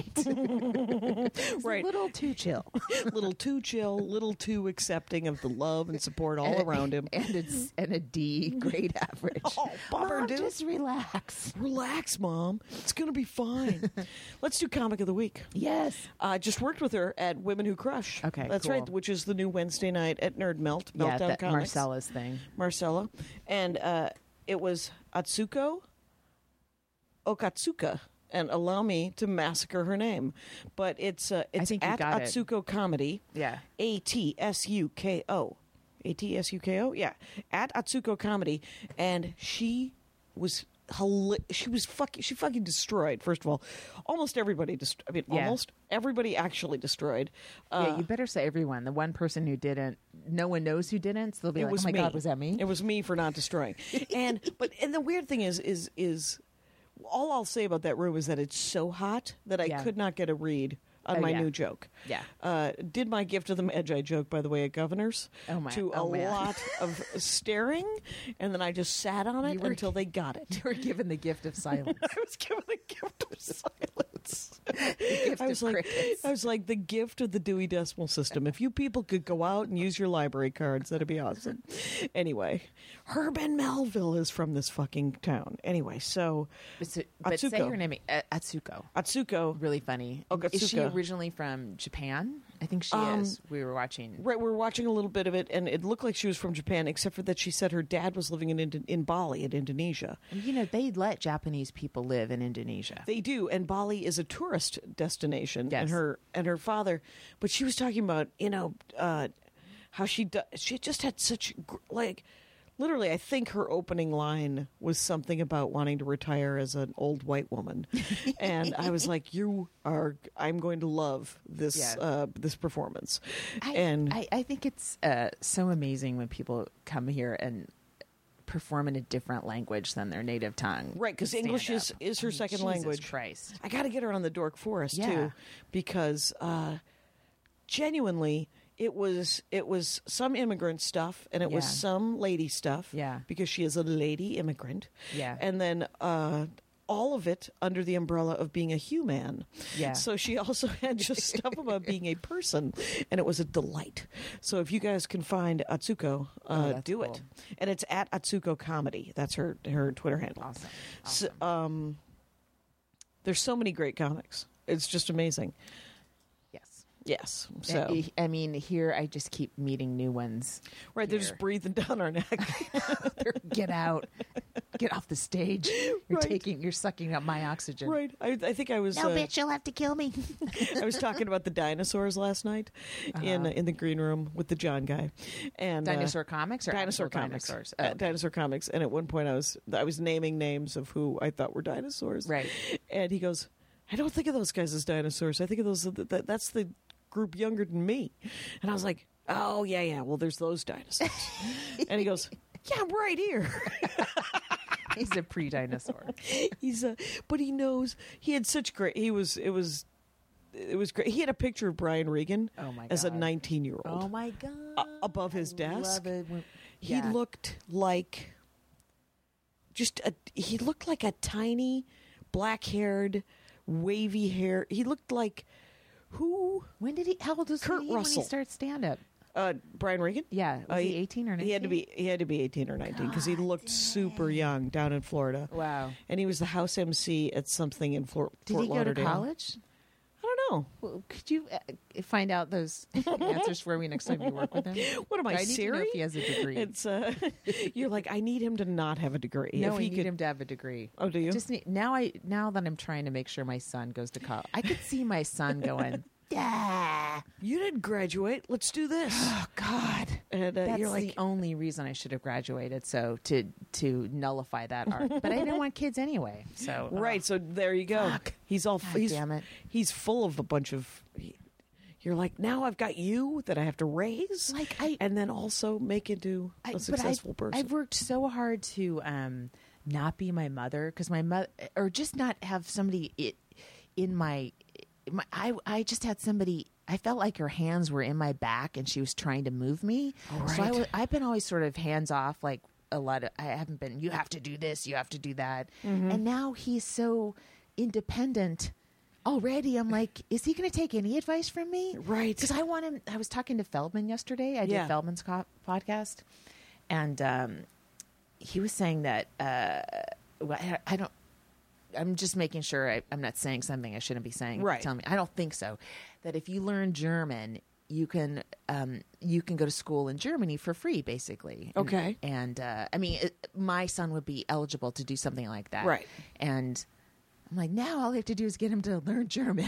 It's Right. a little too chill. little too chill, little too accepting of the love and support all around him. And a D grade average. Oh, bummer, Mom, dude. just relax. Relax, Mom. It's going to be fine. Let's do Comic of the Week. Yes. I just worked with her at Women Who Crush. Okay, That's cool. right, which is the new Wednesday night at Nerd Melt. Yeah, Meltdown that Comics. Marcella's thing. Marcella. And it was Atsuko Okatsuka. And allow me to massacre her name. But it's think you at got it. Atsuko Comedy. Yeah. ATSUKO. ATSUKO? Yeah. At Atsuko Comedy. And she was she fucking destroyed, first of all. Almost everybody Yeah. almost everybody actually destroyed. Yeah, you better say everyone. The one person who didn't, no one knows who didn't. So they'll be It like, was "Oh my me. god, was that me?" It was me for not destroying. And the weird thing is all I'll say about that room is that it's so hot that I Yeah. could not get a read on Oh, my yeah. new joke. Yeah. Did my gift of the Magi joke, by the way, at Governor's. Oh, my- To oh, a man. lot of staring, and then I just sat on it You were- until they got it. You were given the gift of silence. I was given the gift of silence. gift I was of like, crickets. I was like the gift of the Dewey Decimal System. If you people could go out and use your library cards, that'd be awesome. Anyway, Herb and Melville is from this fucking town. Anyway, so But say Atsuko. her name, Atsuko. Atsuko. Really funny. Okatsuka. Is she originally from Japan? I think she is. We were watching. Right, we were watching a little bit of it, and it looked like she was from Japan, except for that she said her dad was living in Bali, in Indonesia. And, you know, they let Japanese people live in Indonesia. They do, and Bali is a tourist destination. Yes. And her father, but she was talking about how she just had such literally, I think her opening line was something about wanting to retire as an old white woman, and I was like, I'm going to love this Yeah. this performance, I think it's so amazing when people come here and perform in a different language than their native tongue. Right, because Stand English up. is her second Jesus language. Christ. I got to get her on the Dork Forest Yeah. too, because genuinely, it was some immigrant stuff, and it was Yeah. some lady stuff. Yeah. because she is a lady immigrant. Yeah. and then all of it under the umbrella of being a human. Yeah. So she also had just stuff about being a person, and it was a delight. So if you guys can find Atsuko, that's do cool. it. And it's at Atsuko Comedy. That's her Twitter handle. Awesome. So, there's so many great comics. It's just amazing. Yes. Yes. So I mean, here I just keep meeting new ones. right, they're just here. breathing down our neck. Get out. Get off the stage. Right. You're sucking up my oxygen. Right. I think I was. No, bitch, you'll have to kill me. I was talking about the dinosaurs last night in the green room with the John guy, and Dinosaur comics or dinosaur actual comics. dinosaurs? Oh, okay. Dinosaur comics. And at one point, I was naming names of who I thought were dinosaurs. Right. And he goes, "I don't think of those guys as dinosaurs. I think of those. That's the group younger than me." And I was like, "Oh yeah. Well, there's those dinosaurs." And he goes, "Yeah, I'm right here." He's a pre-dinosaur. But he knows he had such great. It was great. He had a picture of Brian Regan Oh my as a God. 19-year-old. Oh my God. Above his desk. Love it when- He yeah. looked like he looked like a tiny black-haired, wavy hair. He looked like who? When did he? How old was Kurt he when Russell. he started stand-up? Brian Regan? Yeah, was he 18 or 19? He had to be 18 or 19 because he looked super young down in Florida. Wow. And he was the house MC at something in Fort Did he go to Lauderdale. college? I don't know. Well, could you find out those answers for me next time you work with him? What am I, need to know Siri? if he has a degree. It's you're like, I need him to not have a degree. No, If I he need could, him to have a degree. Oh, do you? Just now that I'm trying to make sure my son goes to college, I could see my son going, yeah. You didn't graduate. Let's do this. Oh God, And that's you're like, the only reason I should have graduated. So to nullify that art, but I didn't want kids anyway. So right. So there you go. Fuck. He's all. God he's, damn it. He's full of a bunch of. You're like, now I've got you that I have to raise, Like, and then also make into a successful person. I've worked so hard to not be my mother because my mother, or just not have somebody in my I just had somebody. I felt like her hands were in my back and she was trying to move me. Oh, So right. I've been always sort of hands off, like a lot of. I haven't been. You have to do this. You have to do that. Mm-hmm. And now he's so independent. Already, I'm like, is he going to take any advice from me? Right. Because I want him. I was talking to Feldman yesterday. I did Yeah. Feldman's podcast, and he was saying that I don't. I'm just making sure I'm not saying something I shouldn't be saying. Right. Tell me. I don't think so. That if you learn German, you can go to school in Germany for free, basically. Okay. And I mean, my son would be eligible to do something like that. Right. And I'm like, now all I have to do is get him to learn German,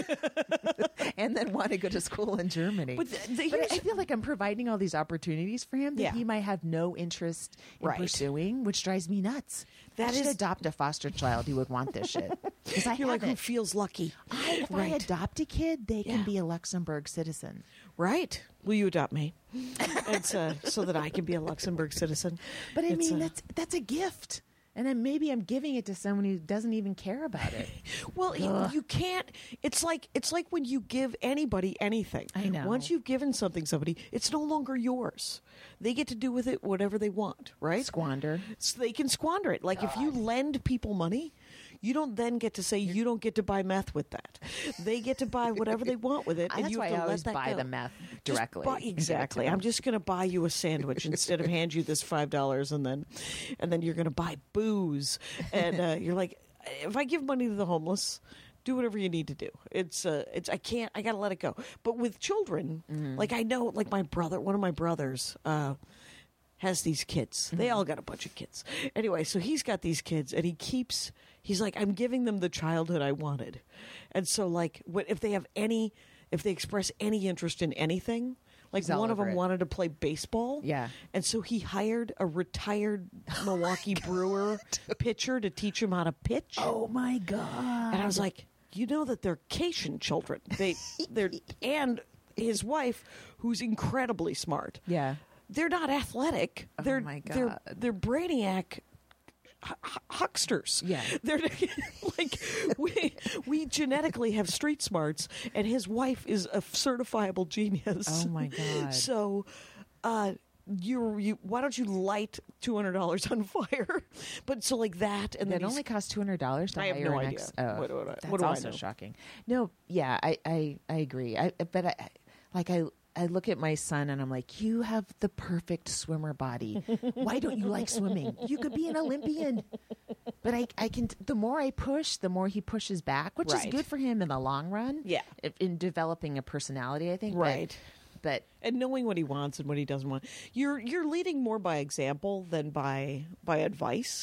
and then want to go to school in Germany. But I feel like I'm providing all these opportunities for him that Yeah. he might have no interest in Right. pursuing, which drives me nuts. That I should is- adopt a foster child who would want this shit. Because I You're like, who haven't. feels lucky? If I Right. adopt a kid, they Yeah. can be a Luxembourg citizen. Right. Will you adopt me? It's so that I can be a Luxembourg citizen. But I It's, mean, that's a gift. And then maybe I'm giving it to someone who doesn't even care about it. well, you can't. It's like when you give anybody anything. I know. Once you've given something somebody, it's no longer yours. They get to do with it whatever they want, right? Squander. So they can squander it. Like if you lend people money, you don't then get to say you don't get to buy meth with that. They get to buy whatever they want with it, and That's you why have to I always let that buy go. the meth Just directly. buy- and give it to exactly. them. I'm just going to buy you a sandwich instead of hand you this $5, and then you're going to buy booze, and you're like, if I give money to the homeless, do whatever you need to do. It's I can't. I got to let it go. But with children, like I know, like one of my brothers. Has these kids. They all got a bunch of kids. Anyway, so he's got these kids, and he's like, I'm giving them the childhood I wanted. And so, like, if they express any interest in anything, like He's all one of over them it. wanted to play baseball. Yeah. And so he hired a retired Milwaukee Brewer pitcher to teach him how to pitch. Oh my God. And I was like, you know that they're Cation children. They're and his wife, who's incredibly smart. Yeah. They're not athletic. Oh, They're my God. They're brainiac hucksters. Yeah. They're like we genetically have street smarts, and his wife is a certifiable genius. Oh my God. So, you why don't you light $200 on fire? But so like that, and That then only costs $200 to I have hire no an idea. Oh, What do that's I also know? shocking. No, yeah, I agree. I look at my son and I'm like, you have the perfect swimmer body. Why don't you like swimming? You could be an Olympian. But I can. The more I push, the more he pushes back, which is Right. good for him in the long run. Yeah. in developing a personality, I think. Right. But and knowing what he wants and what he doesn't want. You're leading more by example than by advice.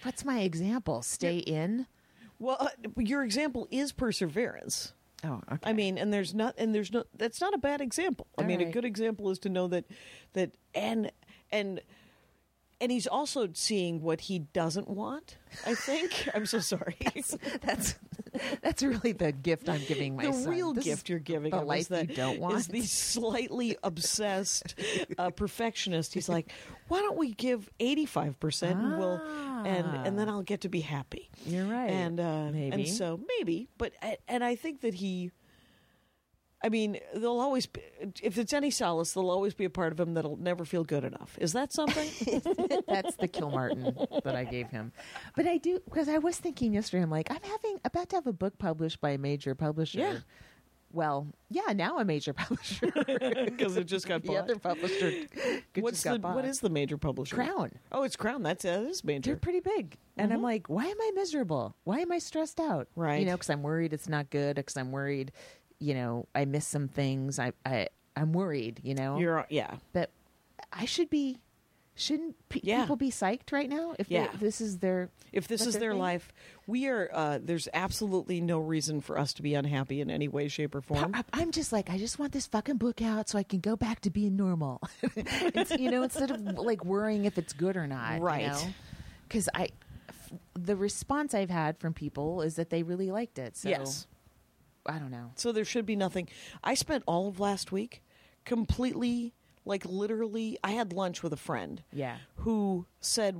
What's my example? Stay in? Well, your example is perseverance. Oh, okay. I mean, that's not a bad example. I All mean, a right. good example is to know that and he's also seeing what he doesn't want, I think. I'm so sorry. That's really the gift I'm giving my The son. real This gift is you're giving the him life is that you don't want. is the slightly obsessed perfectionist. He's like, why don't we give 85% and we'll and then I'll get to be happy. You're right. And Maybe. and so maybe, but and I think that he. I mean, there'll always be, if it's any solace, there'll always be a part of him that'll never feel good enough. Is that something? That's the Kilmartin that I gave him. But I do, because I was thinking yesterday, I'm like, I'm about to have a book published by a major publisher. Yeah. Well, yeah, now a major publisher. Because it just got The bought. other publisher just got bought. What is the major publisher? Crown. Oh, it's Crown. That is major. They're pretty big. And I'm like, why am I miserable? Why am I stressed out? Right. You know, because I'm worried it's not good, because I'm worried, you know, I miss some things. I'm worried, you know. But I shouldn't people be psyched right now if this is their thing? Life? We are. There's absolutely no reason for us to be unhappy in any way, shape, or form. I'm just like, I just want this fucking book out so I can go back to being normal. You know, instead of like worrying if it's good or not. Right. You know? Because the response I've had from people is that they really liked it. So Yes. I don't know. So there should be nothing. I spent all of last week completely, like literally, I had lunch with a friend. Yeah. Who said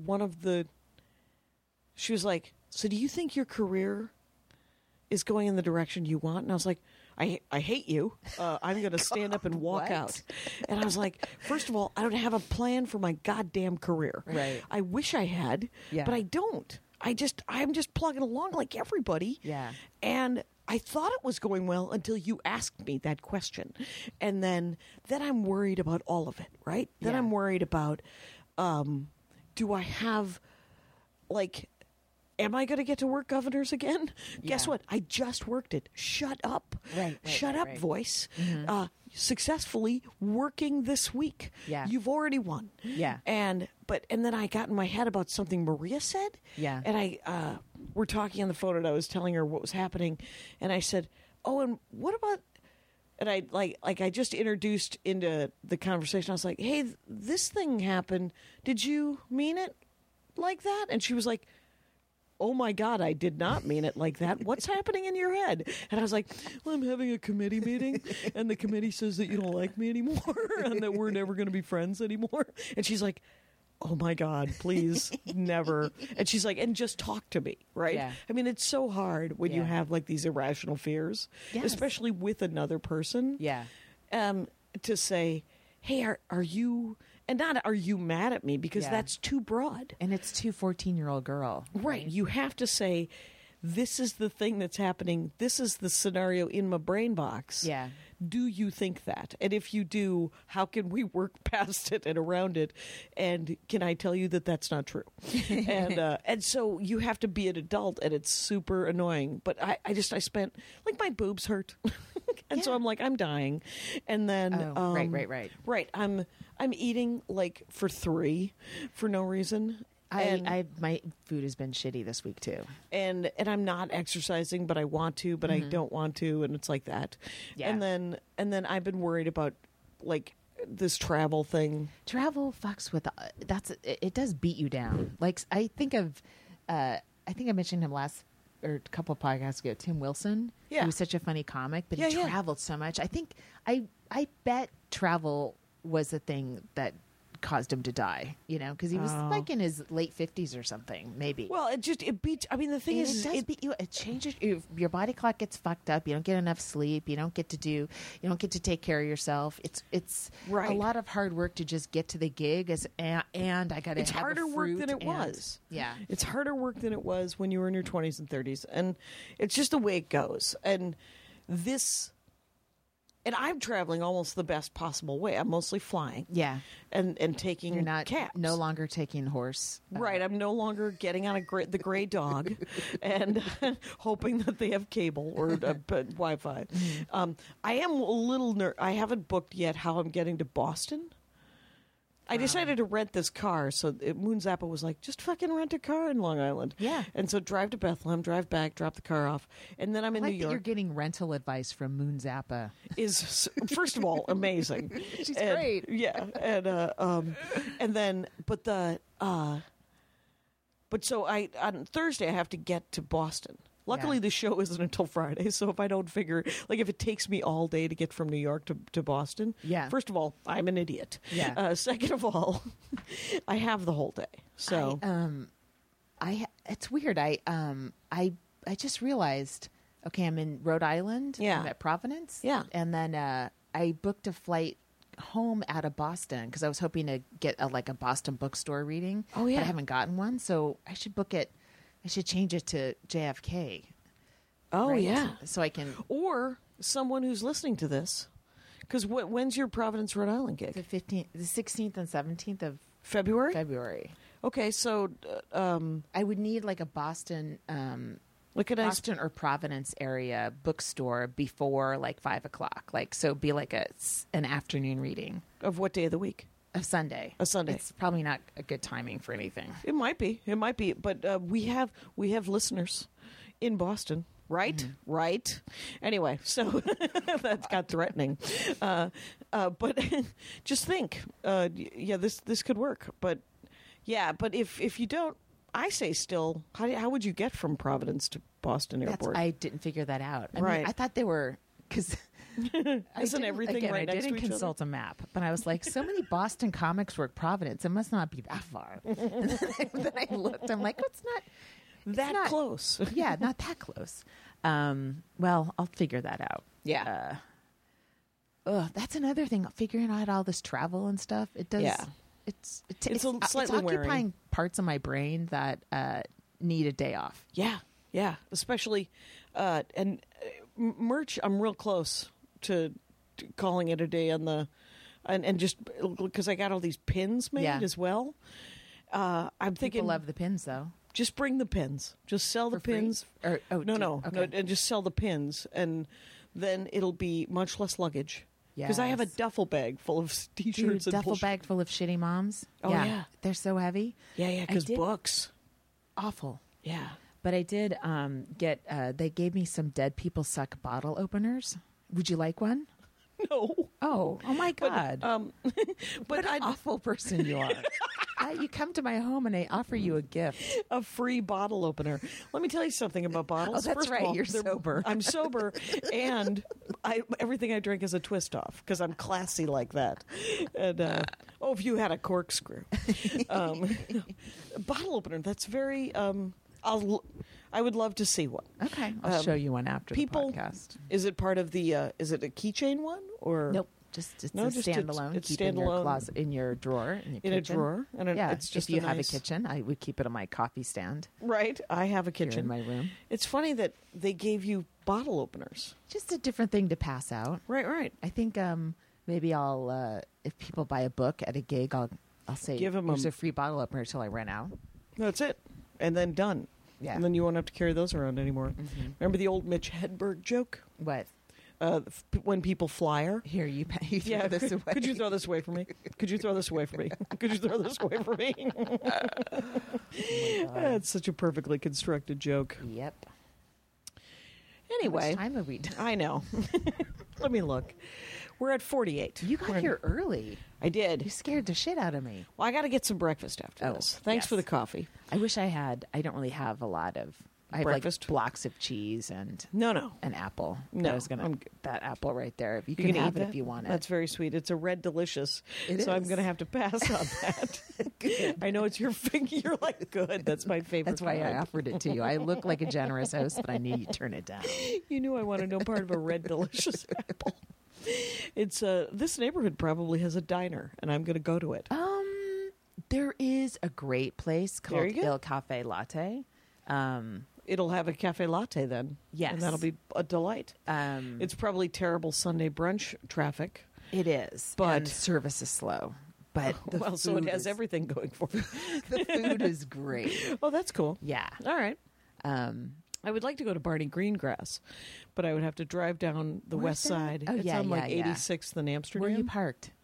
she was like, so do you think your career is going in the direction you want? And I was like, I hate you. I'm going to stand up and walk What? out. And I was like, first of all, I don't have a plan for my goddamn career. Right. I wish I had, Yeah. but I don't. I'm just plugging along like everybody. Yeah. And I thought it was going well until you asked me that question. And then I'm worried about all of it, right? Then Yeah. I'm worried about, do I have, like, am I going to get to work Governors again? Guess Yeah. what? I just worked it. Shut up. Right, Shut right, up, right. voice. Successfully working this week. Yeah. You've already won. Yeah. And then I got in my head about something Maria said. Yeah. And we're talking on the phone, and I was telling her what was happening, and I said, "Oh, and what about?" And I I just introduced into the conversation. I was like, "Hey, this thing happened. Did you mean it like that?" And she was like, "Oh my God, I did not mean it like that. What's happening in your head?" And I was like, "Well, I'm having a committee meeting, and the committee says that you don't like me anymore, and that we're never going to be friends anymore." And she's like, "Oh my God, please, never." And she's like, "And just talk to me," right? Yeah. I mean, it's so hard when you Yeah. have like these irrational fears, Yes. especially with another person. Yeah. To say, "Hey, are you?" And not, "Are you mad at me?" Because Yeah. that's too broad. And it's 2 14-year-old girl. Right. You have to say, "This is the thing that's happening. This is the scenario in my brain box." Yeah. Do you think that? And if you do, how can we work past it and around it? And can I tell you that that's not true? And so you have to be an adult, and it's super annoying. But I spent, like, my boobs hurt. And so Yeah. I'm like, I'm dying. And then Right. Right. I'm eating like for 3 for no reason. My food has been shitty this week too. And I'm not exercising, but I want to, but I don't want to, and it's like that. Yeah. And then I've been worried about like this travel thing. Travel fucks with it does beat you down. Like I think I mentioned him last or a couple of podcasts ago, Tim Wilson. Yeah. He was such a funny comic, but Yeah, he yeah. traveled so much. I think I bet travel was the thing that caused him to die, you know, because he was like in his late 50s or something, maybe. Well, it beats. I mean, the thing And is, it does beat you. It changes your body clock gets fucked up. You don't get enough sleep. You don't get to take care of yourself. It's Right. a lot of hard work to just get to the gig. And I got to. it's harder work than it was. Yeah, It's harder work than it was when you were in your 20s and 30s, and it's just the way it goes. And I'm traveling almost the best possible way. I'm mostly flying. yeah. And taking You're not cabs. no longer taking horse. Right, I'm no longer getting on the gray dog and hoping that they have cable or Wi-Fi. I am a little I haven't booked yet how I'm getting to Boston. I decided to rent this car, so Moon Zappa was like, just fucking rent a car in Long Island. Yeah. And so drive to Bethlehem, drive back, drop the car off, and then I'm in I New like that you're York. getting rental advice from Moon Zappa. Is first of all amazing. She's And- great. Yeah, and then but so I on Thursday I have to get to Boston. Luckily, Yeah. the show isn't until Friday, so if I don't figure, like, if it takes me all day to get from New York to Boston, Yeah. First of all, I'm an idiot. Yeah. Second of all, I have the whole day. So It's weird. I just realized. Okay, I'm in Rhode Island. Yeah. I'm at Providence. Yeah. and then I booked a flight home out of Boston because I was hoping to get a Boston bookstore reading. Oh, yeah. but I haven't gotten one, so I should book it. I should change it to JFK. oh right? yeah, so I can or someone who's listening to this, because when's your Providence, Rhode Island gig? the 16th and 17th of February. February. Okay, so I would need a Boston. look at us. Boston or Providence area bookstore before 5 o'clock. So it'd be an afternoon reading Of what day of the week? of Sunday. A Sunday. It's probably not a good timing for anything. It might be. It might be. But we have listeners in Boston, right? Mm-hmm. Right. Anyway, so that's got threatening. But just think, yeah, this could work. But yeah, but if you don't, I say still, how would you get from Providence to Boston Airport? I didn't figure that out. I mean, Right. I thought they were because. Isn't everything right I next to didn't each other? consult a map, but I was like, so many Boston comics work Providence. It must not be that far. And then I looked. I'm like, oh, it's that not- close. yeah, not that close. Well, I'll figure that out. Yeah. That's another thing. Figuring out all this travel and stuff. It does. Yeah. It's slightly wearing. occupying parts of my brain that need a day off. Yeah, yeah. Especially, merch. I'm real close to calling it a day on the, and just because I got all these pins made Yeah. as well. I'm thinking, People love the pins, though. just bring the pins. Just sell the For free? pins. Or- oh, No, okay. and just sell the pins, and then it'll be much less luggage. Because I have a Yes. duffel bag full of Dude, t-shirts and duffel bullshit. bag full of shitty moms. Oh, yeah. They're so heavy. Yeah, yeah. I Because did- books. Awful. Yeah. But I did get. They gave me some Dead People Suck bottle openers. Would you like one? No. Oh my God! But what I an awful person you are. You come to my home and I offer you a gift. a free bottle opener. Let me tell you something about bottles. Oh, that's First of right. all, You're they're- sober. I'm sober, and everything I drink is a twist off because I'm classy like that. And if you had a corkscrew, bottle opener. That's very. I would love to see one. Okay, I'll show you one after People, the podcast. is it part of the? Is it a keychain one or Nope, just it's No, a just it's- standalone. it's Keep in your standalone. closet, in your drawer, in your in a kitchen. drawer? And Yeah, it's just if you a have nice, a kitchen, I would keep it on my coffee stand right? I have a here kitchen in my room. It's funny that they gave you bottle openers. Just a different thing to pass out. Right, right. I think maybe I'll if people buy a book at a gig, I'll say Give 'em here's a- a free bottle opener until I run out. That's it. And then done. Yeah. And then you won't have to carry those around anymore. Remember the old Mitch Hedberg joke? What? When people flyer? Here, you throw Yeah, this away. Could you throw this away for me? Could you throw this away for me? Could you throw this away for me? That's such a perfectly constructed joke. Yep. Anyway, How much time have we done? I know. Let me look. We're at 48. You got We're- here early. I did. You scared the shit out of me. Well, I got to get some breakfast after Oh, this. Thanks yes. for the coffee. I wish I had. I don't really have a lot of. I have Breakfast? like blocks of cheese and No. an apple. No, I was gonna I'm good. that apple right there. You You can can have eat it that? if you want it. That's very sweet. It's a red delicious. It so I'm is. going to have to pass on that. I know it's your finger. You're like, good. That's my favorite. That's why I kind. offered it to you. I look like a generous host, but I knew you'd turn it down. You knew I wanted no part of a red delicious apple. It's this neighborhood probably has a diner, and I'm going to go to it. There is a great place There called you go. Il Cafe Latte. It'll have a cafe latte then. Yes. and that'll be a delight. It's probably terrible Sunday brunch traffic. It is, But- and service is slow. But the Well, so it food has is- everything going for it. The food is great. Oh, that's cool. Yeah. All right. Um, I would like to go to Barney Greengrass, but I would have to drive down the Where's west that? side. Oh, It's yeah, on like yeah, yeah. 86th and Amsterdam. where are you parked?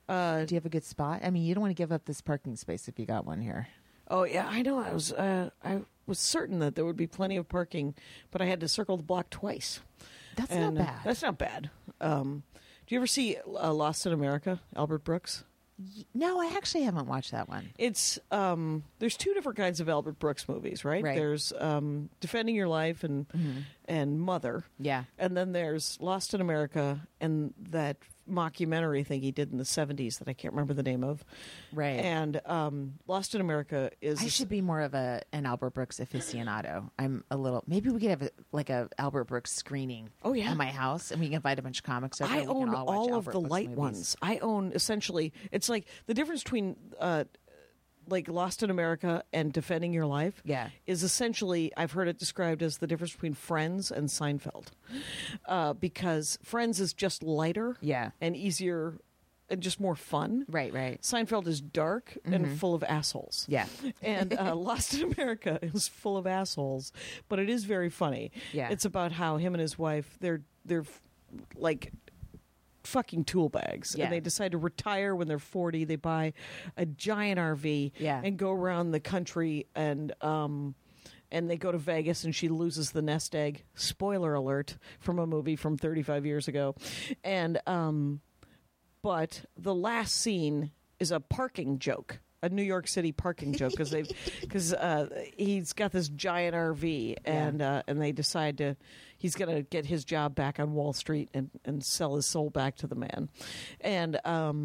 Do you have a good spot? I mean, you don't want to give up this parking space if you got one here. Oh yeah, I know. I was certain that there would be plenty of parking, but I had to circle the block twice. That's And, not bad. That's not bad. Do you ever see Lost in America? Albert Brooks. No, I actually haven't watched that one. It's there's two different kinds of Albert Brooks movies, right? Right. There's Defending Your Life and Mother. Yeah. And then there's Lost in America and that mockumentary thing he did in the 70s that I can't remember the name of. Right. And Lost in America is I should be more of an Albert Brooks aficionado. I'm a little. Maybe we could have a Albert Brooks screening. Oh, yeah. at my house, and we can invite a bunch of comics over. I and we can own all watch all of Albert the Brooks light movies. ones. I own essentially. It's like the difference between like Lost in America and Defending Your Life. Yeah. Is essentially I've heard it described as the difference between Friends and Seinfeld, because Friends is just lighter. Yeah. And easier, and just more fun. Right, right. Seinfeld is dark and full of assholes. Yeah. And Lost in America is full of assholes, but it is very funny. Yeah. It's about how him and his wife, they're like fucking tool bags. Yeah. And they decide to retire when they're 40. They buy a giant RV Yeah. and go around the country and they go to Vegas and she loses the nest egg. Spoiler alert from a movie from 35 years ago. And but the last scene is a parking joke, a New York City parking joke, because he's got this giant RV and they decide he's going to get his job back on Wall Street and sell his soul back to the man, and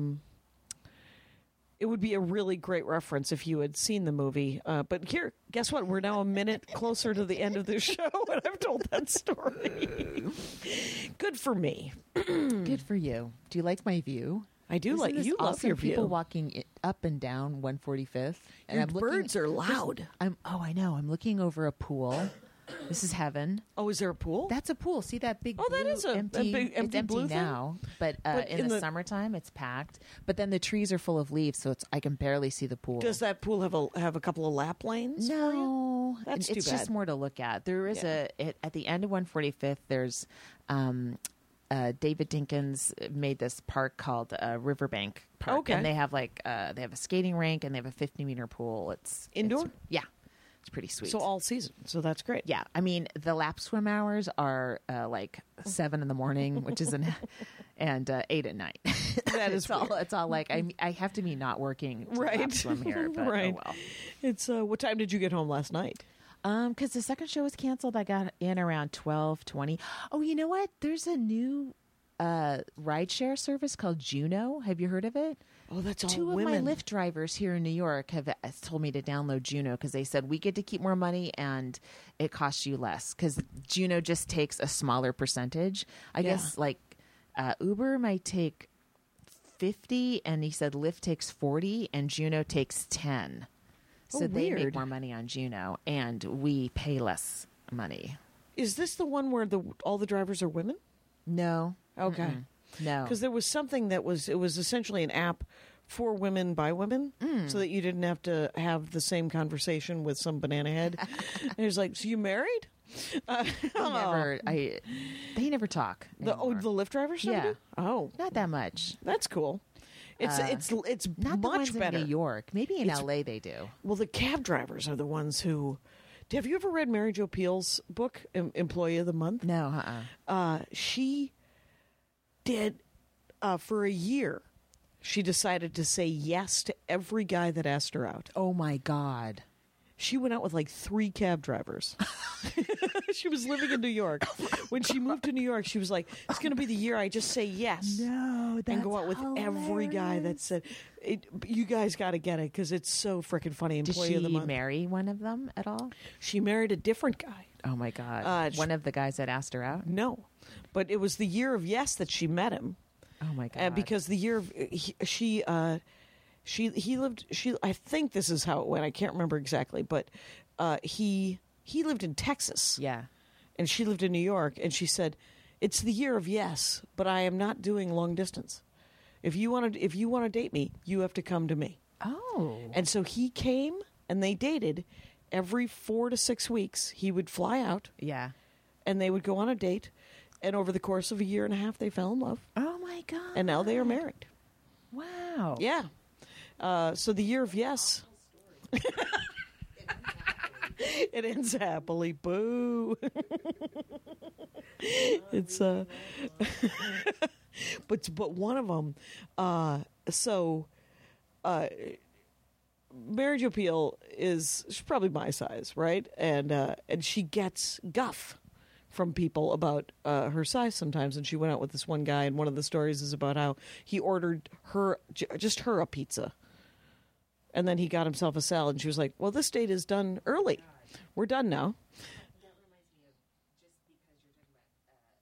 it would be a really great reference if you had seen the movie. But here, guess what? We're now a minute closer to the end of the show, and I've told that story. Good for me. Good for you. Do you like my view? I do Isn't like this you. Love awesome? your view. People walking up and down 145th. And Your I'm looking- birds are loud. I know. I'm looking over a pool. This is heaven. Oh, is there a pool? That's a pool. See that big? Oh, that blue is a empty. big it's empty empty blue thing? now, but, But in in the the- summertime it's packed. But then the trees are full of leaves, so I can barely see the pool. Does that pool have a couple of lap lanes? for you? No, That's too it's just bad. more to look at. There is Yeah. at the end of 145th. There's David Dinkins made this park called Riverbank Park, Okay. and they have they have a skating rink and they have a 50-meter pool. It's Indoor? yeah, it's pretty sweet. So all season. So that's great. Yeah, I mean the lap swim hours are like 7 in the morning, which is and 8 at night. That is it's all. weird. It's all like I have to be not working to Right. lap swim here, but Right. oh well. It's what time did you get home last night? Because the second show was canceled, I got in around 12:20. Oh, you know what? There's a new rideshare service called Juno. Have you heard of it? Oh, that's all Two of women. my Lyft drivers here in New York have told me to download Juno because they said we get to keep more money and it costs you less because Juno just takes a smaller percentage. I Yeah. guess like Uber might take 50 and he said Lyft takes 40 and Juno takes 10. So Oh, they make weird. more money on Juno and we pay less money. Is this the one where all the drivers are women? No. Okay. Mm-mm. No. Because there was something it was essentially an app for women by women, so that you didn't have to have the same conversation with some banana head. And he was like, "So you married?" they never talk. The anymore. the Lyft drivers? never Yeah. do? Oh, Not that much. that's cool. It's Not the much ones better. in New York. Maybe in It's- LA they do. Well, the cab drivers are the ones who. Have you ever read Mary Jo Peel's book, Employee of the Month? No, She did for a year. She decided to say yes to every guy that asked her out. Oh my God. She went out with like 3 cab drivers. She was living in New York. When she moved to New York, she was like, "It's going to be the year I just say yes." No, And go out with every guy that said, "You guys got to get it because it's so freaking funny." Did Employee she of the Month. marry one of them at all? She married a different guy. Oh my God. sh- One of the guys that asked her out? No, but it was the year of yes that she met him. Oh my God. Because the year of, he lived. I think this is how it went. I can't remember exactly, but he lived in Texas. Yeah. And she lived in New York, and she said, "It's the year of yes, but I am not doing long distance. If you want to date me, you have to come to me." Oh. And so he came, and they dated. Every 4 to 6 weeks, he would fly out, Yeah. and they would go on a date. And over the course of a year and a half, they fell in love, Oh my God. and now they are married. Wow. Yeah. So the year of yes. It ends happily. Boo. It's but one of them. Mary Jo Pehl she's probably my size, right? And she gets guff from people about her size sometimes. And she went out with this one guy, and one of the stories is about how he ordered just her a pizza, and then he got himself a salad. And she was like, "Well, this date is done early. We're done now." That reminds me of, just because you're talking about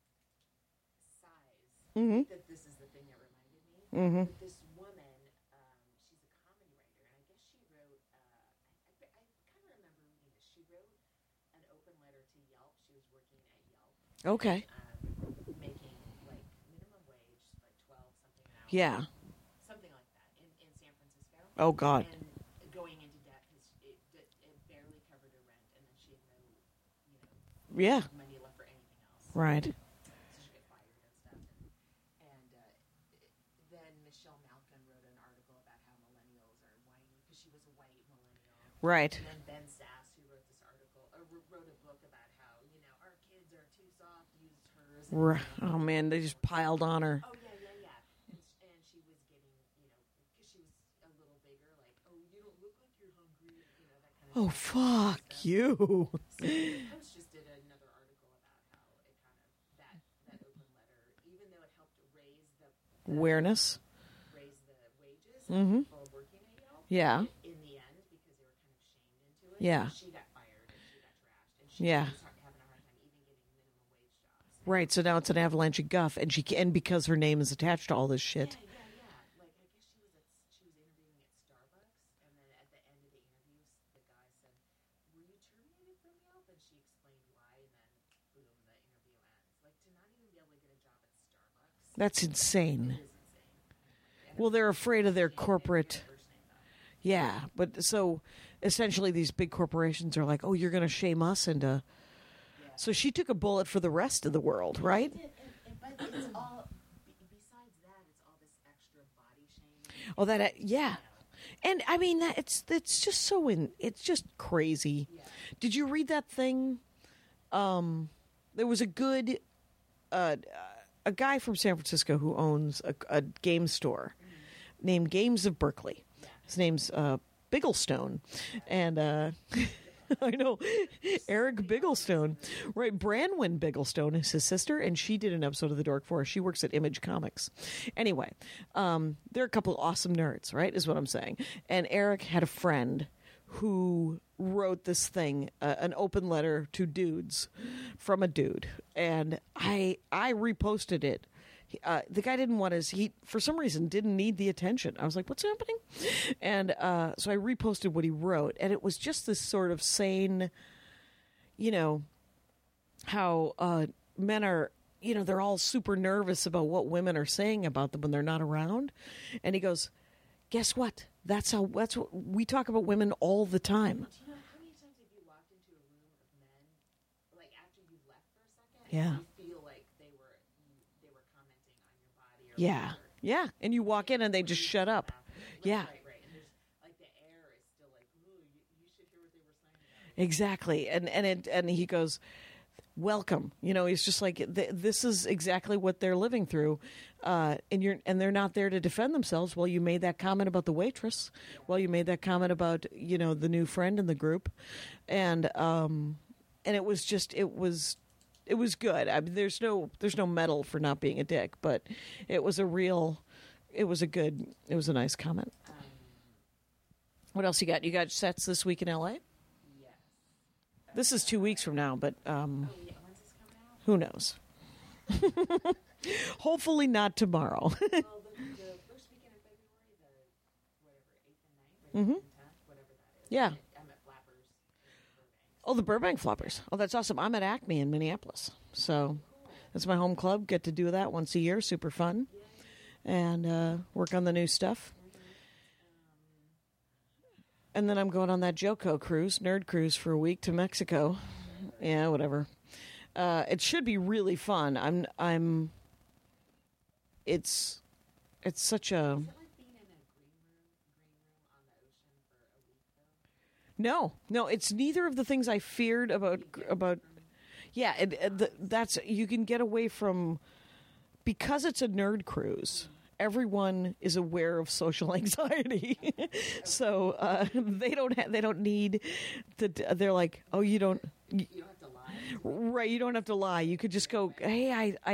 size, that this is the thing that reminded me. Mm-hmm. This woman, she's a comedy writer, and I guess she wrote, I kind of remember reading this. She wrote an open letter to Yelp. She was working at Yelp, Okay. making like minimum wage, like 12 something an hour. Yeah. Something like that in San Francisco. Oh, God. And going into debt because it barely covered her rent, and then she had no, Yeah. money left for anything else. Right. So she got fired and stuff. And then Michelle Malkin wrote an article about how millennials are whiny because she was a white millennial. Right. And then Ben Sass, who wrote this article, wrote a book about how our kids are too soft, used hers. Oh man, they just piled on her. Oh yeah. And she was getting, because she was a little bigger, like, oh, you don't look like you're hungry, that kind of Oh stuff. fuck you. So the Post just did another article about how it kind of that open letter, even though it helped raise the Awareness. raise the wages of people working at Yelp. Yeah. In the end, because they were kind of shamed into it. Yeah. She got fired and she got trashed, and she Yeah. was having a hard time even getting minimum wage jobs. Right. So now it's an avalanche of guff, and because her name is attached to all this shit. Yeah. Like I guess she was interviewing at Starbucks, and then at the end of the interview, the guy said, "Were you terminated from Yelp?" And she explained why, and then boom, the interview ends. Like, to not even be able to get a job at Starbucks That's insane. is insane. Well, they're afraid of their corporate. First name, though. Yeah, but so essentially these big corporations are like, "Oh, you're going to shame us into." So she took a bullet for the rest of the world, right? But it's all. Besides that, it's all this extra body shaming. Oh, yeah. And I mean that it's just it's just crazy. Yeah. Did you read that thing? There was a good a guy from San Francisco who owns a game store named Games of Berkeley. His name's Bigglestone, and I know Eric Bigglestone, right? Branwen Bigglestone is his sister, and she did an episode of The Dork Forest. She works at Image Comics. Anyway, they're a couple of awesome nerds, right? Is what I'm saying. And Eric had a friend who wrote this thing, an open letter to dudes from a dude, and I reposted it. The guy didn't want he for some reason didn't need the attention. I was like, what's happening? And so I reposted what he wrote, and it was just this sort of sane, how men are, they're all super nervous about what women are saying about them when they're not around. And he goes, guess what? That's what we talk about women all the time. Do you know how many times have you walked into a room of men, like after you left for a second, Yeah. and you feel like they were commenting on your body, or Yeah. whatever. Yeah. And you walk in and they just shut up. Yeah. Right. And there's like the air is still like, ooh, you should hear what they were saying about you. Exactly. And he goes, welcome. He's just like, this is exactly what they're living through. And they're not there to defend themselves. Well, you made that comment about the waitress. Well, you made that comment about, the new friend in the group. And it was just, it was good. I mean, there's no medal for not being a dick, but it was it was a nice comment. What else you got? You got sets this week in LA? Yes. This is 2 weeks from now, but Yeah, when's this coming out? who knows? Hopefully not tomorrow. Well, the first weekend of February, the 8th and 9th, or 10th, whatever that is. Yeah. I'm at Flappers in Burbank. Oh, the Burbank Floppers. Oh, that's awesome. I'm at Acme in Minneapolis. So that's my home club. Get to do that once a year. Super fun. And work on the new stuff. And then I'm going on that JoCo cruise, nerd cruise, for a week to Mexico. Yeah, whatever. It should be really fun. It's such a... Is it like No, it's neither of the things I feared about. Yeah, that's you can get away from because it's a nerd cruise. Everyone is aware of social anxiety, so they don't need to. They're like, oh, you don't have to lie, right? You don't have to lie. You could just go, hey,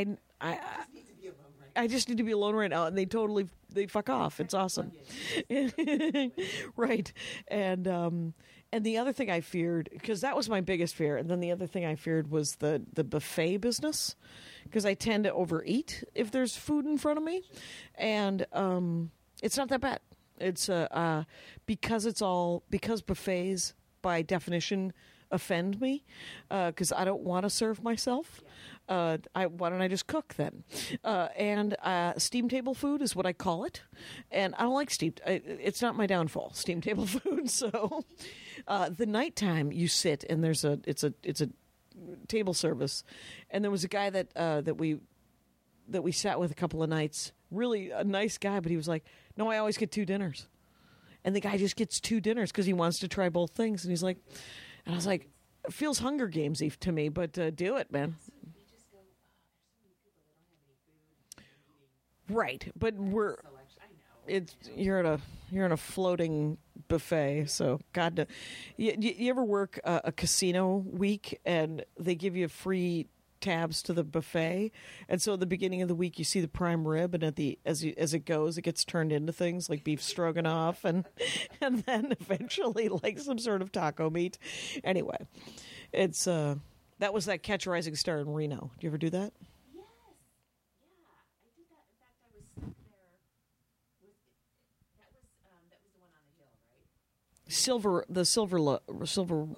I just need to be alone right now, and they fuck off. It's awesome, right? And the other thing I feared, because that was my biggest fear, and then the other thing I feared was the buffet business, because I tend to overeat if there's food in front of me, and it's not that bad. It's because buffets by definition offend me, because I don't want to serve myself. Why don't I just cook then? And steam table food is what I call it, and I don't like steamed. It's not my downfall, steam table food. So the nighttime you sit and it's a table service, and there was a guy that we sat with a couple of nights. Really a nice guy, but he was like, "No, I always get 2 dinners," and the guy just gets 2 dinners because he wants to try both things. And he's like, and I was like, it feels Hunger Games-y to me, but do it, man. Right, but you're in a floating buffet, so God knows. You ever work a casino week and they give you free tabs to the buffet, and so at the beginning of the week you see the prime rib, and as it goes, it gets turned into things like beef stroganoff, and then eventually like some sort of taco meat. Anyway, it's that was that Catch a Rising Star in Reno. Do you ever do that? Silver. Oh no, I did the Reno Hilton.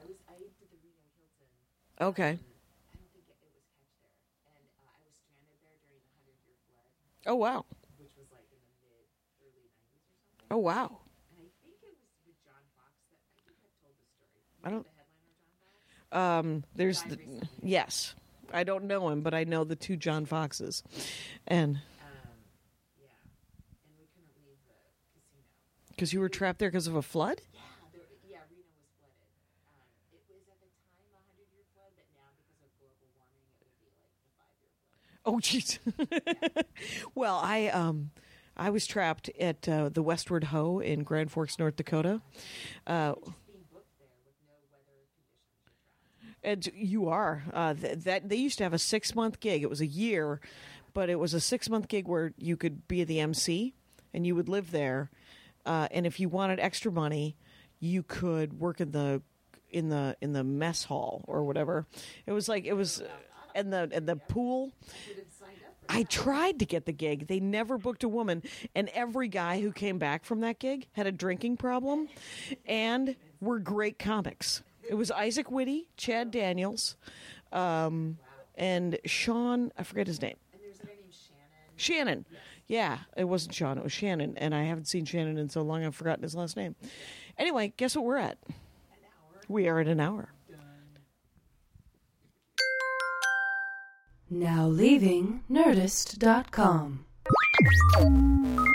Okay. I don't think it was Catch there, and I was stranded there during the 100-year flood. Oh wow. Which was like in the early 90s or something. Oh wow. And I think it was with John Fox that I think I've told the story. I don't. The headliner John Fox. There's yes. I don't know him, but I know the 2 John Foxes, and. Because you were trapped there because of a flood? Yeah, Reno was flooded. It was at the time a 100-year flood, but now because of global warming, it would be like the 5-year flood. Oh, jeez. Well, I was trapped at the Westward Ho in Grand Forks, North Dakota. Just being booked there with no weather conditions. And you are. That they used to have a 6-month gig. It was a year, but it was a 6-month gig where you could be the MC, and you would live there. And if you wanted extra money, you could work in the mess hall or whatever. It was and the pool. I tried to get the gig. They never booked a woman, and every guy who came back from that gig had a drinking problem, and were great comics. It was Isaac Whitty, Chad Daniels, and Sean. I forget his name. And there's a guy named Shannon. Yeah, it wasn't Sean, it was Shannon, and I haven't seen Shannon in so long I've forgotten his last name. Anyway, guess what we're at? An hour. We are at an hour. Done. Now leaving Nerdist.com.